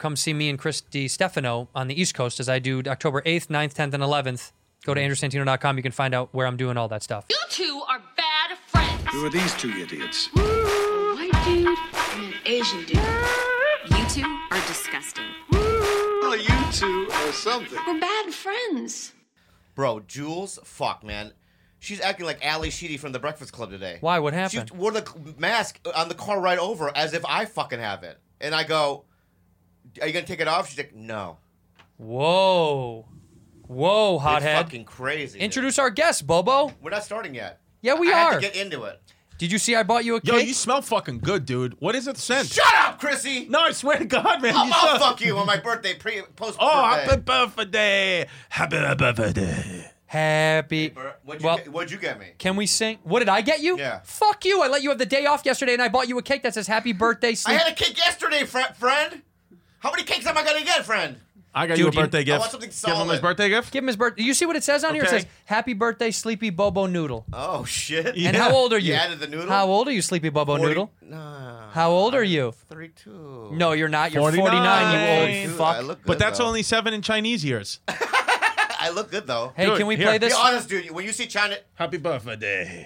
come see me and Chris DiStefano on the East Coast as I do October 8th, 9th, 10th, and 11th. Go to andrewsantino.com. You can find out where I'm doing all that stuff. You two are bad friends. Who are these two idiots? A white dude and an Asian dude. You two are disgusting. Well, you two are something. We're bad friends. Bro, Jules, fuck, man. She's acting like Ali Sheedy from The Breakfast Club today. Why? What happened? She wore the mask on the car ride over as if I fucking have it. And I go, are you going to take it off? She's like, no. Whoa, hothead. It's fucking crazy. Introduce our guest, Bobo. We're not starting yet. Yeah, we I are. have to get into it. Did you see I bought you a Yo, cake? you smell fucking good, dude. What is it scent? Shut up, Chrissy! No, I swear to God, man. I'll fuck you on my birthday, post-birthday. Oh, happy birthday. Happy birthday. Happy. What'd you get me? Can we sing? What did I get you? Yeah. Fuck you. I let you have the day off yesterday and I bought you a cake that says happy birthday, I sleep. had a cake yesterday, friend. How many cakes am I going to get, friend? I got Dude, you a birthday I gift. want something Give him his solid. birthday gift? Give him his birthday. You see what it says on here? It Okay. says happy birthday, sleepy Bobo Noodle. Oh, shit. And how old are you? You added the noodle? How old are you, sleepy Bobo 40 Noodle? Nah. How old are you? 32. No, you're not. You're 49, 49, you old Dude, fuck. I look good, But that's though. only 7 in Chinese years. I look good, though. Hey, Dude, can we here. play Be this? honest, dude. When you see China... Happy birthday.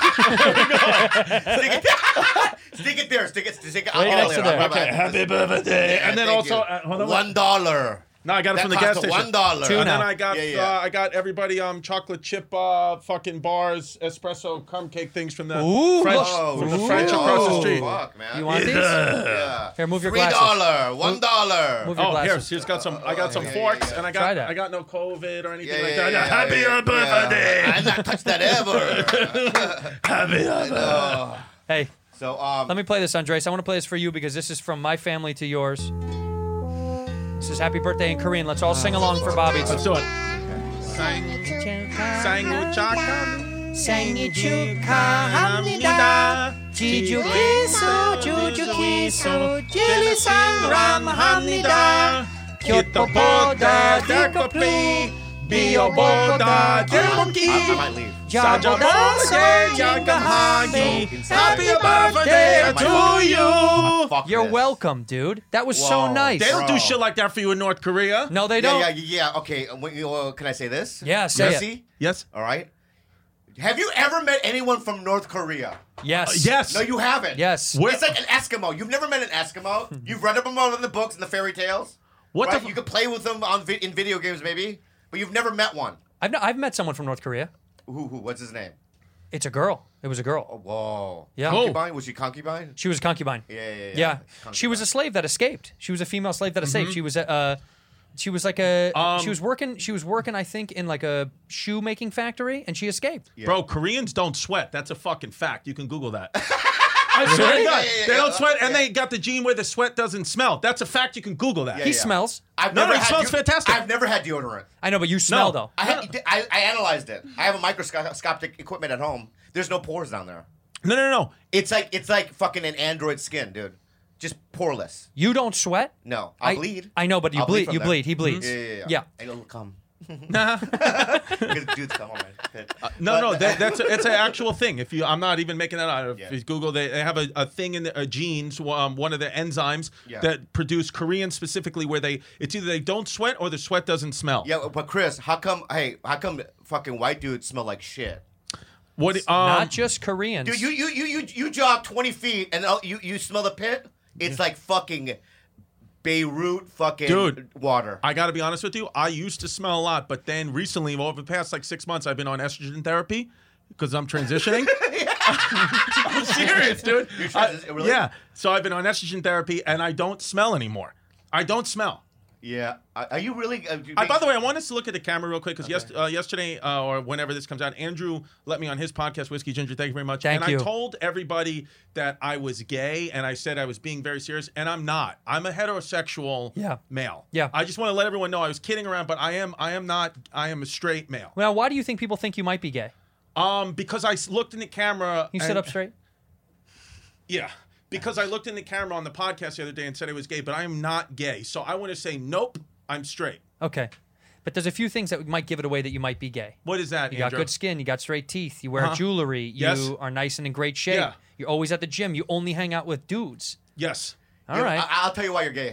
Stick it there. Stick it Right all next to there. there. I'll grab Okay, it. happy birthday. Yeah, And then thank also, you. hold on. $1. No, I got it That from the gas cost station. $1. Two And now. then I got Yeah. I got everybody chocolate chip fucking bars, espresso crumb cake things from the Ooh, French look. from the Ooh. French across the street. Fuck, man. You want these? Yeah. Here, move your $3, glasses. $1. Move your Oh, here, glasses. she's got some. I got some yeah, forks, yeah. and I Try that. got no COVID or anything Yeah, like yeah, that. yeah, Happy yeah. birthday. I've not touched that ever. Happy birthday. Hey, So, let me play this, Andres. I want to play this for you because this is from my family to yours. This is happy birthday in Korean. Let's all sing along for Bobby. Let's do it. 생일 축하합니다. 지주께서 사랑합니다. 깃떡보다 대커피, 비어보다 I 대먹기. might leave. 사자보다 양가하기. Happy birthday to you. Fuck You're this. welcome, dude. That was so Whoa. nice. They don't do Bro. shit like that for you in North Korea. No, they Yeah, don't. yeah. Okay, can I say this? Yeah, say it. Chrissy? Yes. All right. Have you ever met anyone from North Korea? Yes. Yes. No, you haven't. Yes. Where- It's like an Eskimo. You've never met an Eskimo. You've read them all in the books and the fairy tales. What right? the? You could play with them in video games, maybe, but you've never met one. I've met someone from North Korea. Who? What's his name? It's a girl. It was a girl. Whoa. Yeah. Concubine? Was she concubine? She was a concubine. Yeah. Yeah. Concubine. She was a slave that escaped. She was a female slave that escaped. She was she was like she was working I think in like a shoemaking factory and she escaped. Yeah. Bro, Koreans don't sweat. That's a fucking fact. You can Google that. I swear to God. Yeah, They don't yeah. sweat, and they got the gene where the sweat doesn't smell. That's a fact. You can Google that. He smells. I've No, never it had smells fantastic. I've never had deodorant. I know, but you smell No. though. I analyzed it. I have a microscopic equipment at home. There's no pores down there. No. It's like fucking an android skin, dude. Just poreless. You don't sweat? No, I'll bleed. I know, but you I'll bleed. from You there. bleed. He bleeds. Yeah. And it'll come. Nah. Dude's come, all right. No. It's an actual thing. I'm not even making that up. If Yeah. you Google, they have a thing in the genes, one of the enzymes Yeah. that produce Koreans specifically, where it's either they don't sweat or the sweat doesn't smell. Yeah, but Chris, how come fucking white dudes smell like shit? What? Not just Koreans. Dude, you jog 20 feet and you smell the pit? It's like fucking Beirut fucking Dude, water. I got to be honest with you. I used to smell a lot, but then recently, over the past like 6 months, I've been on estrogen therapy because I'm transitioning. I'm serious, dude. You're really? Yeah. So I've been on estrogen therapy, and I don't smell anymore. I don't smell. Yeah. Are you really? By the way, I want us to look at the camera real quick because yesterday or whenever this comes out, Andrew let me on his podcast, Whiskey Ginger. Thank you very much. Thank and you. I told everybody that I was gay, and I said I was being very serious, and I'm not. I'm a heterosexual male. Yeah. I just want to let everyone know I was kidding around, but I am not. I am a straight male. Now, why do you think people think you might be gay? Because I looked in the camera. You sit up straight. Yeah. Because I looked in the camera on the podcast the other day and said I was gay, but I am not gay. So I want to say, nope, I'm straight. Okay. But there's a few things that might give it away that you might be gay. What is that, You got Andrew? good skin. You got straight teeth. You wear jewelry. You Yes. are nice and in great shape. Yeah. You're always at the gym. You only hang out with dudes. Yes. All right. I'll tell you why you're gay.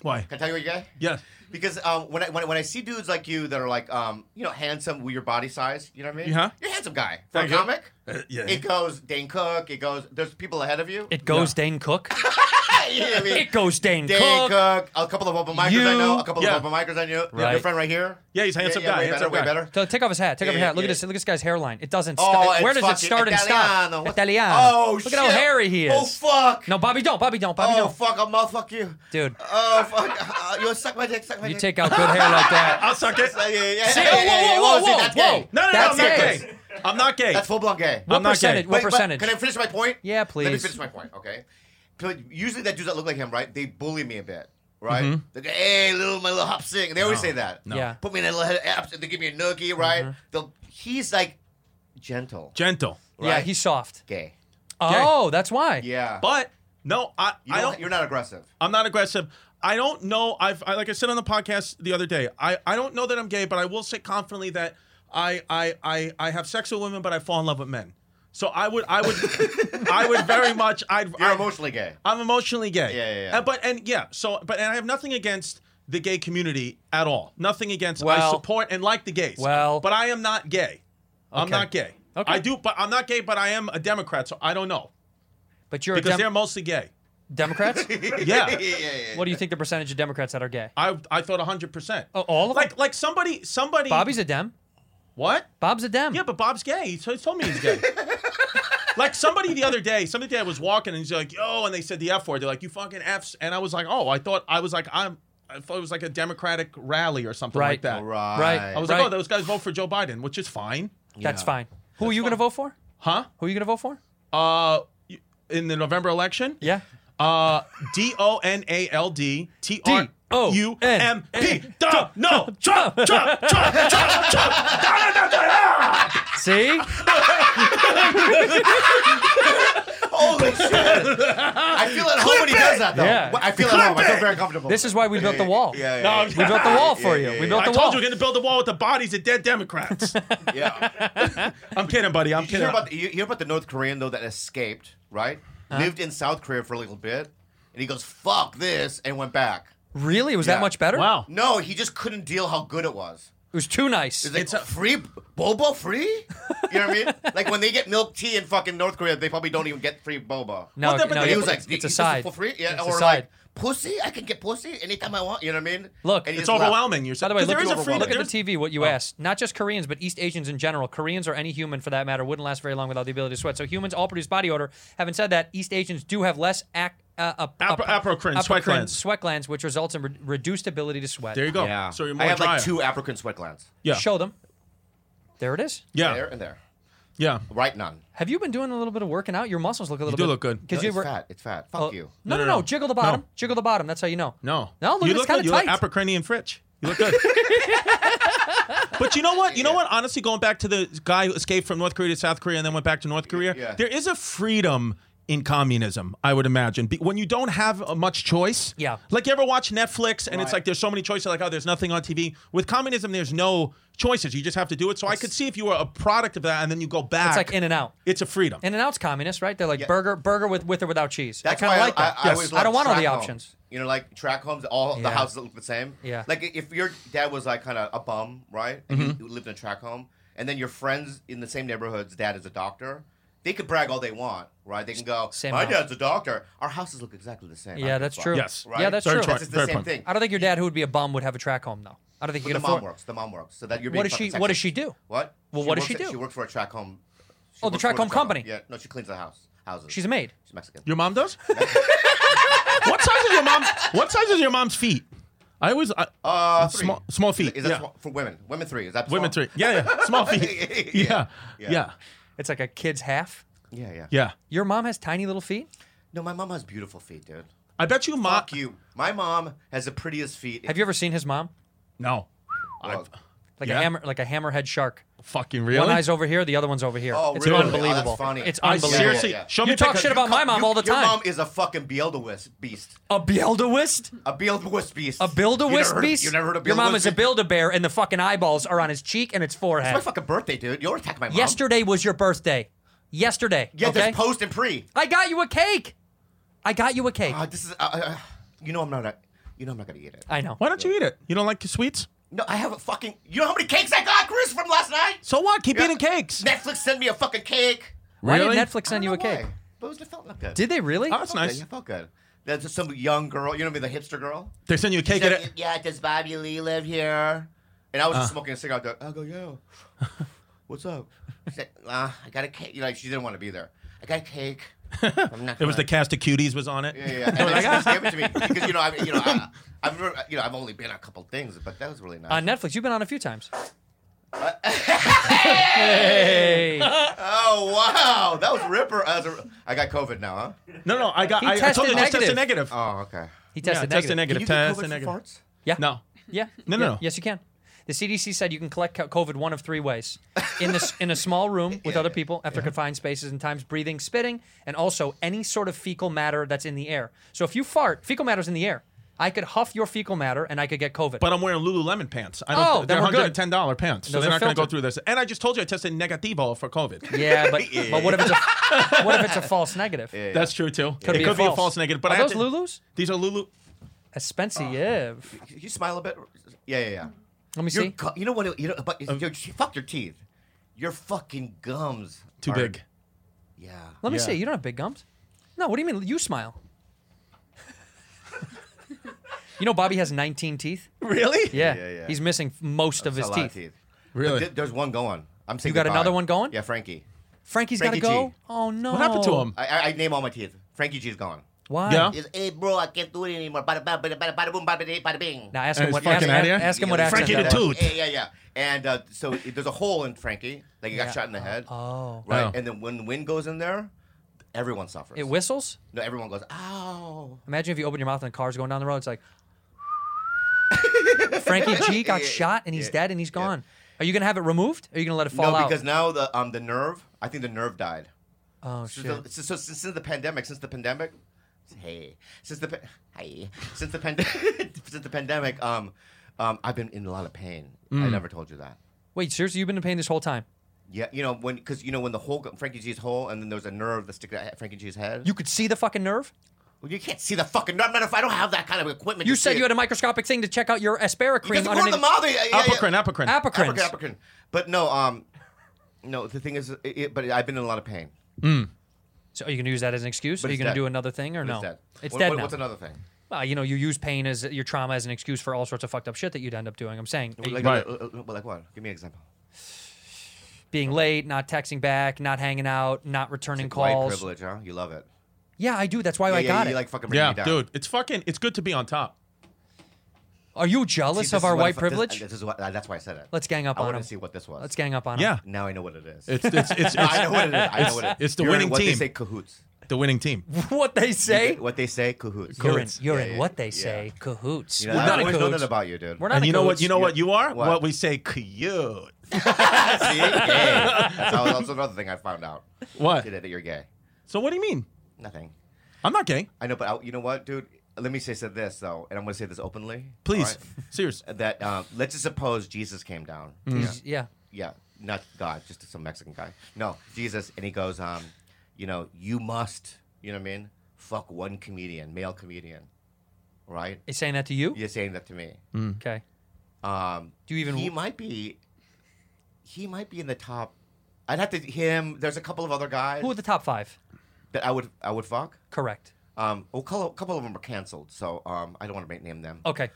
Why? Can I tell you why you're gay? Yeah. Because when I see dudes like you that are like handsome with your body size, you know what I mean? Yeah. You're a handsome guy. For Thank a you. comic, Yeah. it goes Dane Cook. It goes. There's people ahead of you. It goes Dane Cook. You know what I mean? It goes Dane Dane Cook. Cook. A couple of open micers You. I know. A couple Yeah. of open micers I knew. Right. Your friend right here. Yeah, he's a handsome yeah, guy. Way handsome better. guy. Way better. So take off his hat. Take off his Yeah, hat. Look yeah. at this. Look at this guy's hairline. It doesn't. Oh, Where it's does it fucking start and Italiano. stop? What- Italiano. Oh, Look shit. at how hairy he is. Oh fuck. No, Bobby don't. Bobby don't. Bobby Oh don't. fuck. I'll mouthfuck you. Dude, Oh fuck. You suck my dick. Suck my you dick. take out good hair like that. I'll suck it. Yeah. See, whoa, See, that's gay. No, That's I'm not gay. gay. I'm not gay. That's full blown gay. What I'm not gay. percentage? What But percentage? Can I finish my point? Yeah, Let me please. finish my point, okay? So usually that dudes that look like him, right? They bully me a bit, right? Mm-hmm. They go, "Hey, my little hop sing." They always say that. No. Yeah. Put me in a little head apps and they give me a noogie, right? He's like gentle, Gentle. Yeah, right? he's soft. gay. Oh, that's why. Yeah, But no, I don't. You're not aggressive. I'm not aggressive. I don't know. Like I said on the podcast the other day, I don't know that I'm gay, but I will say confidently that I have sex with women, but I fall in love with men. So I would very much. You're emotionally gay. I'm emotionally gay. Yeah. And I have nothing against the gay community at all. Nothing against. I Well- support and like the gays. Well- but I am not gay. I'm Okay. not gay. Okay. I do, but I'm not gay. But I am a Democrat, so I don't know But you're because a they're mostly gay. Democrats? Yeah. What do you think the percentage of Democrats that are gay? I thought 100%. Oh, all of them? Like somebody. Bobby's a Dem. What? Bob's a Dem. Yeah, but Bob's gay. He told me he's gay. Like somebody the other day was walking and he's like, "Yo," and they said the F word. They're like, "You fucking Fs," and I was like, "Oh, I thought it was like a Democratic rally or something like that." Right. I was like, "Oh, those guys vote for Joe Biden," which is fine, That's fine. Who are you going to vote for? huh? Who are you going to vote for? In the November election, Yeah. DONALD TRUMP. Donald Trump. See? Holy shit! I feel at home when he does that, though. Yeah. I feel at home. I feel very comfortable. This is why we built the wall. Yeah. We built the wall for you. We built I the told wall. you we're gonna build a wall with the bodies of dead Democrats. Yeah. I'm kidding, buddy. I'm You kidding. hear about the North Korean though that escaped, right? Lived in South Korea for a little bit, and he goes, "Fuck this," and went back. Really? It was Yeah. that much better? Wow. No, he just couldn't deal how good it was. It was too nice. It's like free boba free. You know what I mean? Like when they get milk tea in fucking North Korea, they probably don't even get free boba. No, Well, but no, he He was like, it's "This a is side. for free." Yeah, It's a or side. like pussy. I can get pussy anytime I want. You know what I mean? Look, And he It's just left. overwhelming. You're By the way, there look, is a freedom. look at there's- the TV, what you asked. Not just Koreans, but East Asians in general. Koreans or any human, for that matter, wouldn't last very long without the ability to sweat. So humans all produce body odor. Having said that, East Asians do have less apocrine, sweat glands. which results in reduced ability to sweat. There you go. Yeah. So you're more I have drier. like 2 apricot sweat glands. Yeah. Show them. There it is. Yeah. There and there. Yeah. Right none. Have you been doing a little bit of working out? Your muscles look a little do bit. look good. Because No, you it's were. fat. It's fat. Fuck Oh, you. No, No. Jiggle the bottom. No. Jiggle the bottom. That's how you know. No. No, look, you it's look kinda good. You look tight. apricot and Fritch. You look good. But you know what? You know what? Honestly, going back to the guy who escaped from North Korea to South Korea and then went back to North Korea, Yeah. there is a freedom in communism, I would imagine. When you don't have much choice. Yeah. Like you ever watch Netflix and it's Right. like there's so many choices, like, oh, there's nothing on TV. With communism, there's no choices. You just have to do it. So I could see if you were a product of that and then you go back. It's like In-N-Out. It's a freedom. In-N-Out's communist, right? They're like Yeah. burger with or without cheese. That's I kind why of like that. I always I don't loved want all the track homes. options. You know, like track homes, all the Yeah. houses look the same. Yeah. Like if your dad was like kind of a bum, right? And you lived in a track home, and then your friends in the same neighborhood's dad is a doctor. They could brag all they want, right? They can go, Same "My house. dad's a doctor." Our houses look exactly the same. I Yeah, don't that's give a true. fuck, Yes. Right? Yeah, that's Very true. true. It's the Very same fun. thing. I don't think your dad, who would be a bum, would have a track home though. I don't think you But can the mom afford. works. The mom works. So that you're What being does she? fucking What does sexist. she do? What? Well, what does works she at- do? She works for a track home. She Oh, the works track for home company. Yeah, no, she cleans the houses. She's a maid. She's Mexican. Your mom does? What size is your mom? What size is your mom's feet? I always 3. small feet. Is that yeah. small? For women? Women 3. Is that Women small? 3. Yeah. Small feet. Yeah. Yeah. It's like a kid's half. Yeah. Yeah. Your mom has tiny little feet. No, my mom has beautiful feet, dude. I bet you mom. Fuck you. My mom has the prettiest feet. Have you ever seen his mom? No. Well, Like Yeah? a hammerhead shark. Fucking really? One eye's over here, the other one's over here. Oh, It's really? unbelievable. Oh, that's funny. It's I unbelievable. seriously. Yeah. Show me You a talk picture. shit about my mom all the Your time. mom is a fucking Beelzebub beast. A Beelzewist? A Beelzebub beast. A Build-A-Wisp beast? You never heard of Your mom is a Beelzebub? Build-A-Bear, and the fucking eyeballs are on his cheek and its It's my forehead. fucking birthday, dude. You always attack my mom. Yesterday was your birthday. Yesterday. Yeah, okay? there's post and pre. I got you a cake. I got you a cake. This is. You know I'm not. You know I'm not gonna eat it. I know. Why don't you eat it? You don't like sweets? No, I have a fucking. You know how many cakes I got, Chris, from last night? So what? Keep Yeah. eating cakes. Netflix sent me a fucking cake. Why Really? did Netflix send you a I don't know cake? why, but it felt not good. Did they really? Oh, that's Felt good, nice. yeah, it felt good. There's just some young girl. You know what I mean? The hipster girl. They send you a cake She at said, it. yeah, does Bobby Lee live here? And I was just smoking a cigarette. There. I go, yeah. What's up? She said, I got a cake. You know, like, she didn't want to be there. I got a cake. I'm not It was the gonna- cast of Cuties was on it. Yeah, yeah. And then she just gave it to me because I've only been on a couple things, but that was really nice. On Netflix, you've been on a few times. Hey. Oh wow, that was Ripper. I got COVID now, huh? No, I got. He I told you, tested just tested negative. negative. Oh, okay. He Yeah, tested tested negative. negative. Can you get Tested COVID negative. for farts? Yeah. No. Yeah. No. Yeah. Yes, you can. The CDC said you can collect COVID one of three ways: in a small room with other people after confined spaces and times, breathing, spitting, and also any sort of fecal matter that's in the air. So if you fart, fecal matter's in the air. I could huff your fecal matter and I could get COVID. But I'm wearing Lululemon pants. Oh, They're then we're good. $110 pants, so Those they're are not going to go filtered. through this. And I just told you I tested negativo for COVID. yeah, but what if it's a false negative? That's true too. Could it be could a be a false. false negative. But Are I have those to- Lulus? These are Lulu. Expensive. Can you smile a bit? Yeah. Let me see. You know what? You know, but fuck your teeth. Your fucking gums Too are- big. Yeah. Let me Yeah. see. You don't have big gums. No. What do you mean? You smile. You know, Bobby has 19 teeth. Really? Yeah. Yeah. He's missing most of That's his a lot teeth. of Really? But there's one going. I'm saying You got goodbye. another one going? Yeah, Frankie. Frankie's got to Frankie go. G. Oh no. What happened to him? I name all my teeth. Frankie G's gone. Why? Yeah. He's, hey, bro, I can't do it anymore. Bada boom, bada bing. Now ask And him he's what. fucking outta here? Ask him what accent Frankie that the was. Toot. Yeah. And so there's a hole in Frankie. Like he got Yeah. shot in the head. Oh. Right. Oh. And then when the wind goes in there, everyone suffers. It whistles. No, everyone goes, ow. Imagine if you open your mouth and the car's going down the road. It's like Frankie G got shot and he's dead and he's gone. Are you gonna have it removed? Or are you gonna let it fall No, out? because now the nerve, I think the nerve died. Oh shit. So since the pandemic, since the pandemic, since the pandemic, I've been in a lot of pain. I never told you that. Wait, seriously, you've been in pain this whole time? Yeah, when the hole, Frankie G's hole, and then there's a nerve that sticks at Frankie G's head. You could see the fucking nerve? Well, you can't see the fucking nerve. I don't have that kind of equipment. You to said see you it. had a microscopic thing to check out your asparagus You guys cream go to the underneath. mouth. Apocrine. Apocrines. But no, no. The thing is, but I've been in a lot of pain. So are you gonna use that as an excuse? But Are you it's gonna dead. do another thing or But no? It's dead. It's dead now. What's another thing? Well, you use pain as your trauma as an excuse for all sorts of fucked up shit that you'd end up doing. I'm saying Like, Right. like what? Give me an example. being late, not texting back, not hanging out, not returning White calls. privilege, huh? You love it. Yeah, I do. That's why I got you it. like fucking bringing Yeah, me down. dude. It's good to be on top. Are you jealous See, of this our is what white I- privilege? This is what. That's why I said it. Let's gang up I on wanted him. to see what this was. Let's gang up on him. Yeah. Now I know what it is. It's I know what it is. I know what it is. it's the You're in winning what team. They say cahoots. the winning team. What they say? What they say cahoots. You're in. Cahoots. You're Yeah, in yeah, what they yeah. say. Cahoots. You know, We're I not in always know cahoots. that about you, dude. We're not And in you know what? cahoots. You know what you are? What? What we say, cute. See? Gay. That's another thing I found out. What? That you're gay. So what do you mean? Nothing. I'm not gay. I know, but you know what, dude? Let me say this though, and I'm going to say this openly. Please, all serious. right? That let's just suppose Jesus came down. Yeah. Yeah, not God, just some Mexican guy. No, Jesus, and he goes, you must, you know what I mean? Fuck one comedian, male comedian, right? He's saying that to you? You're saying that to me. Okay. Do you even- He might be in the top. I'd have to him. There's a couple of other guys Who are the top 5? that I would fuck. Correct. A couple of them are canceled, so I don't want to name them. Okay.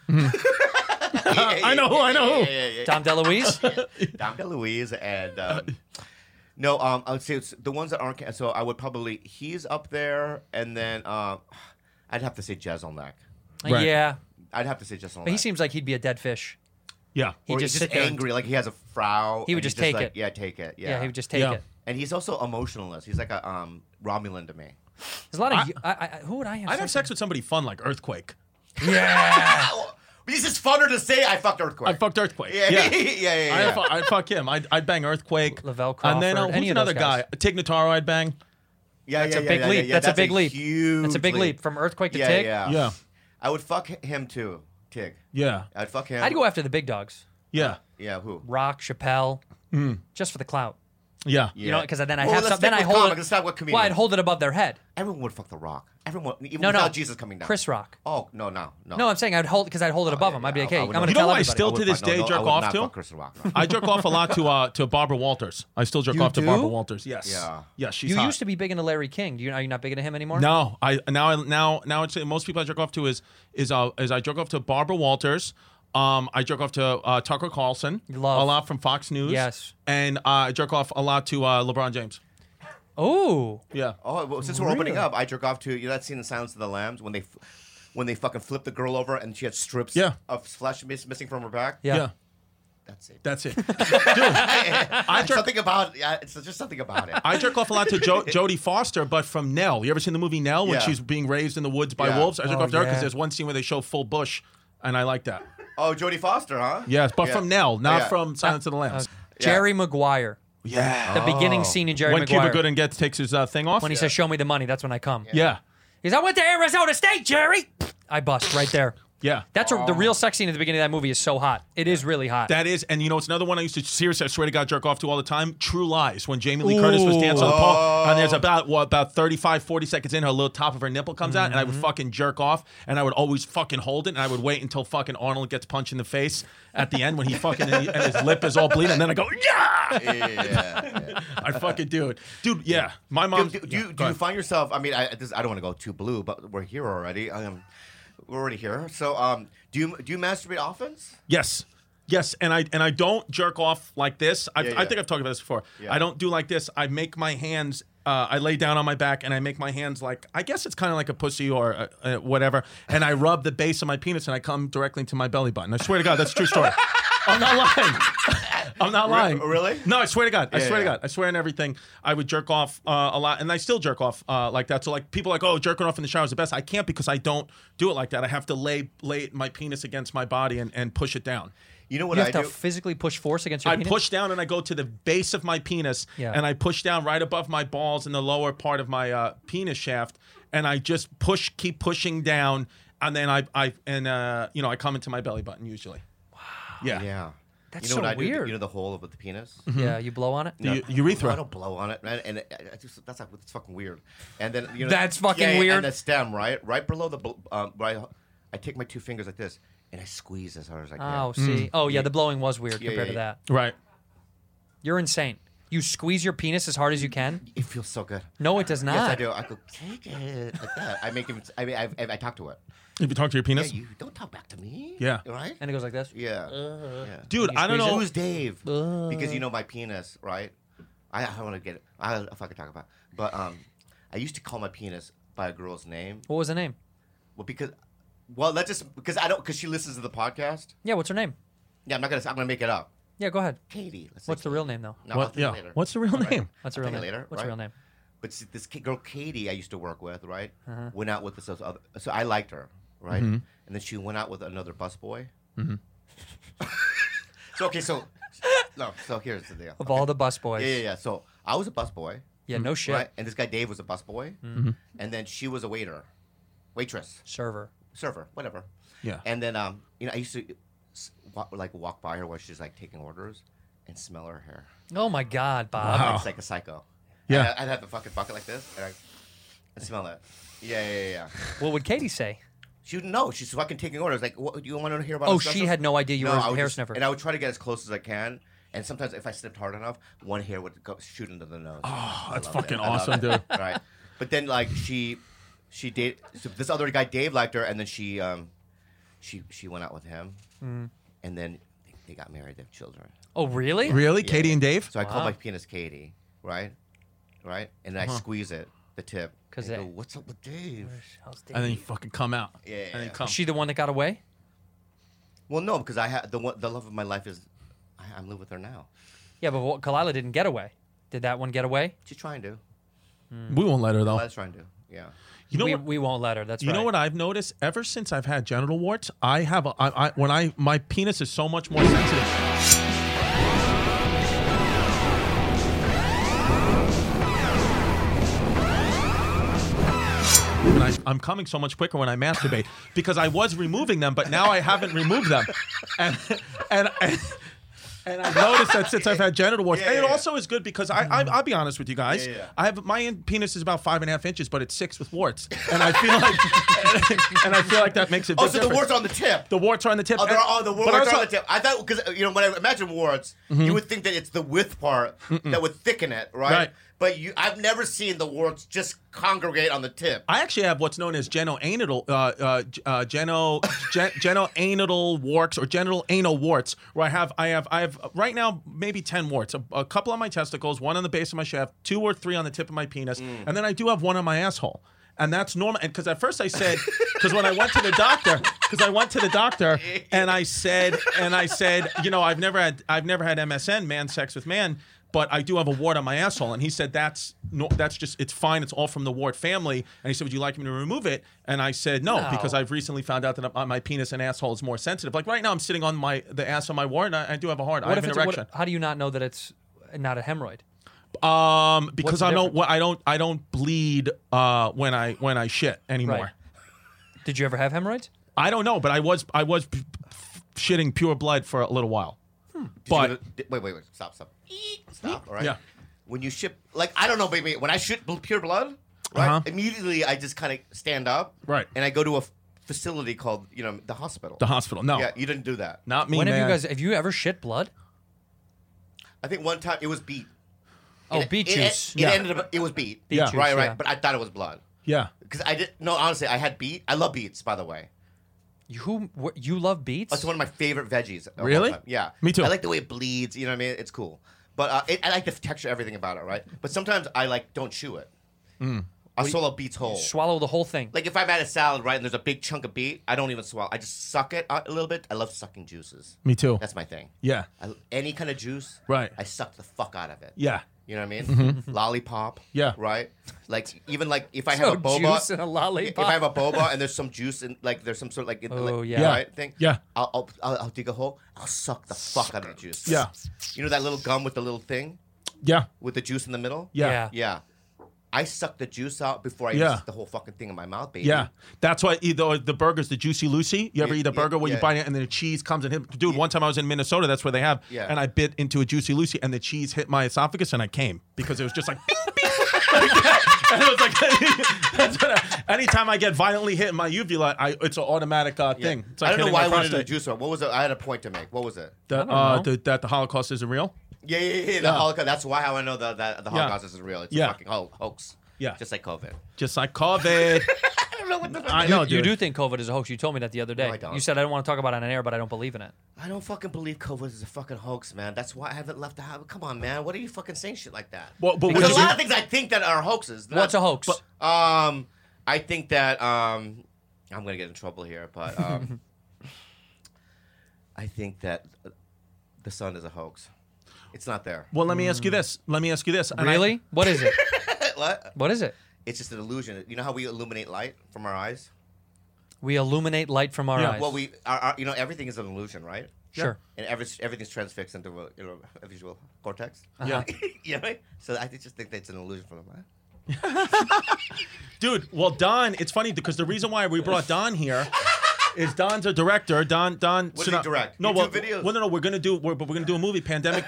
I know who. Dom DeLuise? Dom DeLuise and no, I would say it's the ones that aren't. So I would probably he's up there, and then I'd have to say Jezelnik. Right. Yeah. I'd have to say Jezelnik. But he seems like he'd be a dead fish. Yeah. He'd or just he's sit just there and- angry, like he has a frow. He would and he's just take like, it. Yeah, take it. Yeah, Yeah, he would just take Yeah. it. And he's also emotionless. He's like a Romulan to me. There's a lot of. Who would I have? I'd have sex with somebody fun like Earthquake. Yeah. This is funner to say. I fucked Earthquake. I fucked Earthquake. Yeah, yeah. I'd fuck him. I'd bang Earthquake. Lavelle And then Crawford, any who's of those another guy? guys. Tig Notaro I'd bang. Yeah, That's yeah, a big leap. yeah. That's a big leap. Huge That's a big leap from Earthquake to Yeah, Tig. yeah. Yeah. I would fuck him too, Tig. Yeah. I'd fuck him. I'd go after the big dogs. Yeah. Yeah, who? Rock, Chappelle, just for the clout. Yeah. You know, because then I Well, have let's some. Then stick I with hold comic. it. Let's start with comedian. Well, I'd hold it above their head. Everyone would fuck The Rock. everyone, even No, without Jesus coming down. Chris Rock. Oh no. No, I'm saying I'd hold because I'd hold it above him. I'd be like, hey, I'm going to You know tell who I everybody. still to this day jerk off to? Chris Rock. No. I jerk off a lot to Barbara Walters. I still jerk You off to do? Barbara Walters. Yes. Yeah. Yeah, she's You hot. used to be big into Larry King. Are you not big into him anymore? No, now it's most people I jerk off to is I jerk off to Barbara Walters. I jerk off to Tucker Carlson Love. a lot from Fox News. Yes. And I jerk off a lot to LeBron James. Oh. Yeah. Oh, well, since we're opening up, I jerk off to that scene in Silence of the Lambs when they fucking flip the girl over and she had strips of flesh missing from her back. Yeah. That's it. That's it. Dude, I jerk, something about it's just something about it. I jerk off a lot to Jodie Foster, but from Nell. You ever seen the movie Nell when Yeah. she's being raised in the woods by Yeah. wolves? I jerk Oh, off to her because yeah. there's one scene where they show full bush, and I like that. Oh, Jodie Foster, huh? Yes, but from Nell, not Yeah. from Silence of the Lambs. Jerry Maguire. Yeah. The beginning scene in Jerry When Maguire. Cuba Gooding takes his thing off. When he says, show me the money, that's when I come. Yeah. He's, I went to Arizona State, Jerry. I bust right there. Yeah. That's the real sex scene at the beginning of that movie is so hot. It is really hot. That is, and you know, it's another one I used to seriously, I swear to God, jerk off to all the time. True Lies, when Jamie Lee Curtis was dancing on the pole, and there's about 35, 40 seconds in, her little top of her nipple comes out, and I would fucking jerk off, and I would always fucking hold it, and I would wait until fucking Arnold gets punched in the face at the end when he fucking, and his lip is all bleeding, and then I go, yeah! Yeah. I fucking do it. Dude, yeah. My mom. Do you find yourself? I mean, I don't want to go too blue, but we're here already. We're already here. So, do you masturbate often? Yes. Yes, and I don't jerk off like this. I Yeah. think I've talked about this before. Yeah. I don't do like this. I make my hands. I lay down on my back and I make my hands like, I guess it's kind of like a pussy or whatever. And I rub the base of my penis and I come directly into my belly button. I swear to God, that's a true story. I'm not lying. I'm not lying. Really? No, I swear to God. I Yeah, swear to yeah. God. I swear on everything. I would jerk off a lot, and I still jerk off like that. So like people are like, oh, jerking off in the shower is the best. I can't because I don't do it like that. I have to lay my penis against my body and push it down. You know what you I have to do? physically push force against your I penis? push down and I go to the base of my penis, Yeah. and I push down right above my balls in the lower part of my penis shaft, and I just keep pushing down, and then I come into my belly button usually. Wow. Yeah. Yeah. That's you know so what I do? weird. You know the hole of the penis? Yeah, you blow on it? The urethra. I don't blow on it, man. And that's fucking weird. And then That's fucking yeah, weird. And the stem, right below the right. I take my two fingers like this and I squeeze as hard as I can. Oh, see. Oh, yeah, the blowing was weird compared to yeah. that. Right. You're insane. You squeeze your penis as hard as you can? It feels so good. No, it does not. Yes, I do. I go take it like that. I make him. I talk to it. If you talk to your Yeah, penis, you don't talk back to me. Yeah. Right. And it goes like this? Yeah. dude, I don't squeeze it? know. Who's Dave? Because you know my penis, right? I don't want to get it. If I could talk about it. But I used to call my penis by a girl's name. What was the name? Because she listens to the podcast. Yeah, what's her name? Yeah, I'm gonna make it up. Yeah, go ahead. Katie. Let's say What's the Katie. real name, though? No, I'll What? tell you Yeah. later. What's the real Right? name? What's the I'll real tell name? you later, What's the right? real name? But see, this girl Katie I used to work with, right? Uh-huh. Went out with this other. So I liked her, right? Mm-hmm. And then she went out with another busboy. So here's the deal. Of all the busboys. Yeah. So I was a busboy. Yeah, no shit. Right? And this guy Dave was a busboy. Mm-hmm. And then she was a waitress, Server. server, whatever. Yeah. And then I used to walk by her while she's like taking orders and smell her hair. Oh, my God, Bob. Wow. It's like a psycho. Yeah. I'd have the fucking bucket like this and I'd smell it. Yeah. What would Katie say? She wouldn't know. She's fucking taking orders. Like, what, do you want to hear about? Oh, espresso? she had no idea you were I a would hair just- sniffer. And I would try to get as close as I can. And sometimes if I sniffed hard enough, one hair would shoot into the nose. Oh, that's I loved fucking it. I loved awesome, it. dude. Right. But then like she dated so this other guy Dave liked her, and then she went out with him, and then they got married. They have children. Oh, really? Really, Yeah. Katie and Dave? So I call Wow. my penis Katie, right? And then I squeeze it, the tip. 'Cause and I they- go, what's up with Dave? And then you fucking come out. Yeah. And then come. Is she the one that got away? Well, no, because I had the love of my life is I'm living with her now. Yeah, but Kalila didn't get away. Did that one get away? She's trying to. We won't let her though. Let's trying to. Yeah. You know we, what? we won't let her. That's You right. know what I've noticed? Ever since I've had genital warts, I have my penis is so much more sensitive. And I'm coming so much quicker when I masturbate because I was removing them, but now I haven't removed them, and And I've noticed that since I've had genital warts. Yeah, and it yeah. also is good because I'll be honest with you guys. Yeah, yeah. I have my penis is about 5.5 inches, but it's 6 with warts, and I feel like that makes it. Oh, so the warts are on the tip. The warts are on the tip. Oh, they're on the But warts also- are on the tip. I thought because when I imagine warts, you would think that it's the width part that would thicken it, right? Right. But I've never seen the warts just congregate on the tip. I actually have what's known as genoanal warts or genital anal warts, where I have right now maybe 10 warts, a couple on my testicles, one on the base of my shaft, 2 or 3 on the tip of my penis, and then I do have one on my asshole. And that's normal. And because at first I said, because when I went to the doctor, and I said, you know, I've never had MSN, man sex with man, but I do have a wart on my asshole. And he said, that's just, it's fine. It's all from the wart family. And he said, would you like me to remove it? And I said, no, because I've recently found out that my penis and asshole is more sensitive. Like right now I'm sitting on the ass on my wart and I do have a hard, I have an erection. How do you not know that it's not a hemorrhoid? Because I don't bleed when I shit anymore. Right. Did you ever have hemorrhoids? I don't know, but I was shitting pure blood for a little while. But Wait, stop, all right? Yeah. When you shit, like, I don't know, baby, when I shit pure blood, right, immediately I just kind of stand up, Right. and I go to a facility called, the hospital. the hospital, no, Yeah, you didn't do that. not me, When man. have you ever shit blood? I think one time it was beet. Oh, beet juice. It ended up, it was beet. Beet juice, right, yeah. but I thought it was blood. Yeah. Because honestly, I had beet. I love beets, by the way. You love beets? It's one of my favorite veggies. of all Really? time. Yeah. Me too. I like the way it bleeds. You know what I mean? It's cool. But I like the texture, everything about it, right? But sometimes I don't chew it. I swallow beets whole. Swallow the whole thing. Like if I'm at a salad, right, and there's a big chunk of beet, I don't even swallow. I just suck it a little bit. I love sucking juices. Me too. That's my thing. Yeah. Any kind of juice, Right. I suck the fuck out of it. Yeah. You know what I mean? Lollipop. Yeah. Right? Like, even like if I So have a boba. juice in a lollipop. If I have a boba and there's some juice in, like, there's some sort of like, Oh, like yeah. right thing. Yeah. I'll dig a hole. I'll suck the fuck out of the juice. Yeah. You know that little gum with the little thing Yeah. with the juice in the middle? Yeah. Yeah. I suck the juice out before I Yeah. use the whole fucking thing in my mouth, baby. Yeah, that's why either the burgers, the Juicy Lucy. You ever eat a burger where you yeah. bite it and then the cheese comes and hit? Dude, one time I was in Minnesota. That's where they have. Yeah. And I bit into a Juicy Lucy and the cheese hit my esophagus and I came because it was just like. Bing, bing. And it was like that's what anytime I get violently hit in my uvula, it's an automatic thing. It's like I don't know hitting why my I wanted the prostate. juice one. What was it? I had a point to make. What was it? That the Holocaust isn't real. Yeah. The Holocaust. That's why how I know that the Holocaust isn't real. It's a fucking hoax. Yeah. Just like COVID. Just like COVID. I don't know what the fuck. I know, You dude. do think COVID is a hoax. You told me that the other day. No, I don't. You said I don't want to talk about it on air, but I don't believe in it. I don't fucking believe COVID is a fucking hoax, man. That's why I haven't left the house. Come on, man. What are you fucking saying shit like that? Well, but There's would a you- lot of things I think that are hoaxes. What's a hoax? I think that I'm gonna get in trouble here, but I think that the sun is a hoax. It's not there. Well, let me ask you this. And Really? What is it? What? What is it? It's just an illusion. You know how we illuminate light from our eyes? We illuminate light from our Yeah. eyes. Well, everything is an illusion, right? Sure. And everything's transfixed into a visual cortex. Yeah. You know, right? So I just think that it's an illusion from the mind. Dude, well, Don, it's funny because the reason why we brought Don here is Don's a director. Don. What does he direct? No, YouTube videos? Well, no, we're gonna do a movie. Pandemic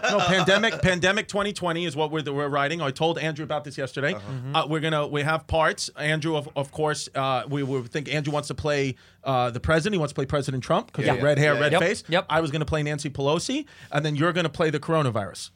2020 is what we're writing. I told Andrew about this yesterday. We have parts. Andrew, of course, we think Andrew wants to play the president. He wants to play President Trump because of red hair, red Yep. face. Yep. I was gonna play Nancy Pelosi, and then you're gonna play the coronavirus.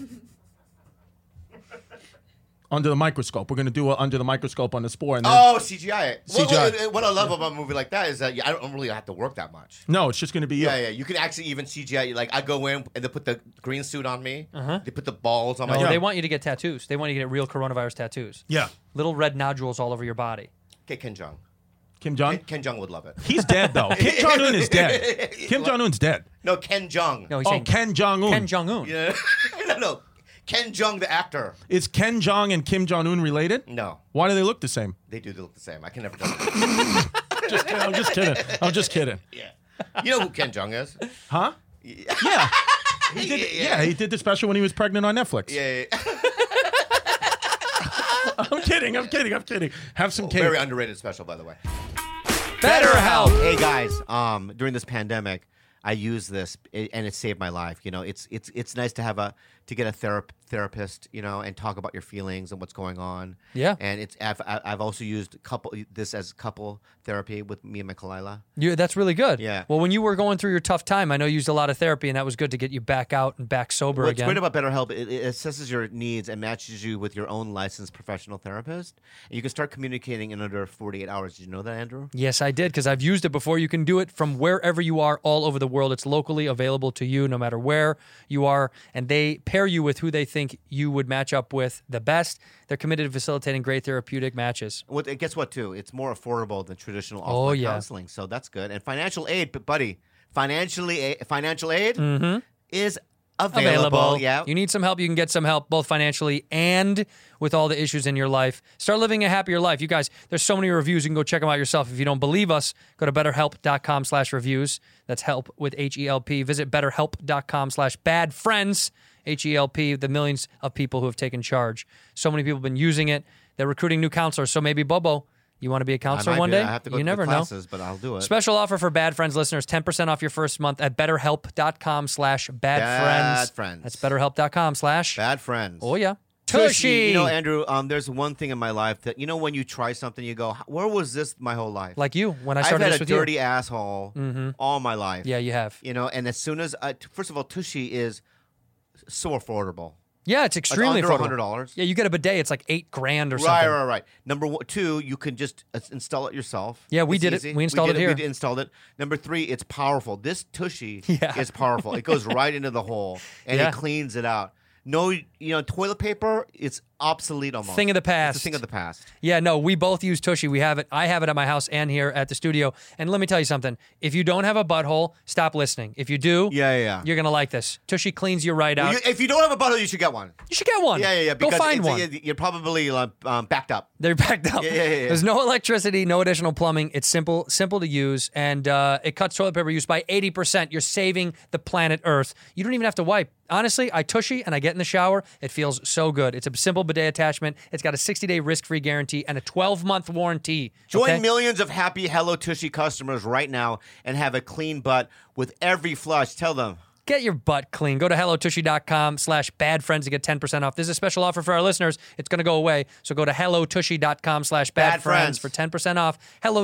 Under the microscope. We're going to do it under the microscope on the spore. And then, CGI. CGI. What I love about a movie like that is that I don't really have to work that much. no, it's just going to be you. Yeah. You can actually even CGI. Like I go in and they put the green suit on me. They put the balls on my. No, head. they want you to get tattoos. They want you to get real coronavirus tattoos. Yeah. Little red nodules all over your body. Okay, Ken Jeong. Kim Jong? Ken Jeong would love it. He's dead, though. Kim Jong-un is dead. Kim Jong-un's dead. No, Ken Jeong. No, he's Oh, saying Ken Jong-un. Ken Jong-un. Yeah. No. Ken Jeong, the actor. Is Ken Jong and Kim Jong-un related? No, Why do they look the same? they do look the same. I can never tell. You I'm just kidding. know who Ken Jeong is? Huh? Yeah. He did the special when he was pregnant on Netflix. Yeah. I'm kidding. Have some cake. Very underrated special, by the way. Better help. Hey guys, during this pandemic, I use this, and it saved my life. You know, it's nice to have to get a therapist, you know, and talk about your feelings and what's going on. Yeah. And I've also used this as couple therapy with me and my Kalila. That's really good. Yeah. Well, when you were going through your tough time, I know you used a lot of therapy, and that was good to get you back out and back sober What's again. great about BetterHelp, it assesses your needs and matches you with your own licensed professional therapist. And you can start communicating in under 48 hours. Did you know that, Andrew? Yes, I did, because I've used it before. You can do it from wherever you are all over the world. It's locally available to you no matter where you are, and they pair you with who they think you would match up with the best. They're committed to facilitating great therapeutic matches. Well, guess what, too? It's more affordable than traditional Oh, offline yeah. counseling, so that's good. And financial aid, buddy, financial aid is available. Yeah. You need some help, you can get some help both financially and with all the issues in your life. Start living a happier life. You guys, there's so many reviews. You can go check them out yourself. If you don't believe us, go to betterhelp.com/reviews. That's help with HELP. Visit betterhelp.com/badfriends. HELP, the millions of people who have taken charge. So many people have been using it. They're recruiting new counselors. So maybe, Bobo, you want to be a counselor one day? I have to go you to never the know. classes, but I'll do it. Special offer for Bad Friends listeners, 10% off your first month at betterhelp.com/badfriends. Bad friends. That's betterhelp.com/ Bad friends. Oh, yeah. Tushy. You know, Andrew, there's one thing in my life that, you know, when you try something, you go, where was this my whole life? Like you, when I I've started had this a with you. dirty asshole all my life. Yeah, you have. You know, and as soon as first of all, Tushy is so affordable. Yeah, it's extremely under affordable. $100. Yeah, you get a bidet, it's like $8,000 or something. Right. Number two, you can just install it yourself. Yeah, we It's did easy. it. We installed it here. We installed it. Number three, it's powerful. This Tushy Yeah. is powerful. It goes right into the hole and Yeah. it cleans it out. No, you know, toilet paper, it's obsolete almost. Thing of the past. It's a thing of the past. Yeah, no, we both use Tushy. We have it. I have it at my house and here at the studio. And let me tell you something. If you don't have a butthole, stop listening. If you do, Yeah. you're going to like this. Tushy cleans you right out. If you don't have a butthole, you should get one. You should get one. Yeah. Go Because find one. You're probably backed up. They're backed up. Yeah. There's no electricity, no additional plumbing. It's simple to use, and it cuts toilet paper use by 80%. You're saving the planet Earth. You don't even have to wipe. Honestly, I Tushy and I get in the shower. It feels so good. It's a simple bidet attachment. It's got a 60-day risk-free guarantee and a 12-month warranty. Join okay? millions of happy Hello Tushy customers right now and have a clean butt with every flush. Tell them. Get your butt clean. Go to hellotushy.com/badfriends to get 10% off. This is a special offer for our listeners. It's going to go away. So go to hellotushy.com/badfriends for 10% off.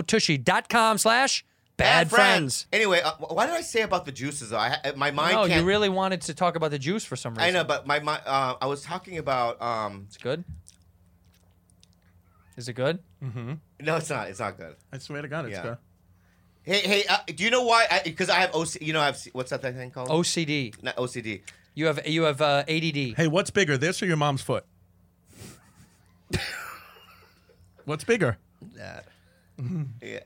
hellotushy.com/badfriends. Anyway, what did I say about the juices? My mind No, can't. you really wanted to talk about the juice for some reason. I know, but my mind. I was talking about. It's good? Is it good? No, it's not. It's not good. I swear to God, it's Yeah. good. Hey, do you know why? Because I have OCD. You know, I have what's that thing called? OCD. Not OCD. You have ADD. Hey, what's bigger, this or your mom's foot? What's bigger? That. Yeah.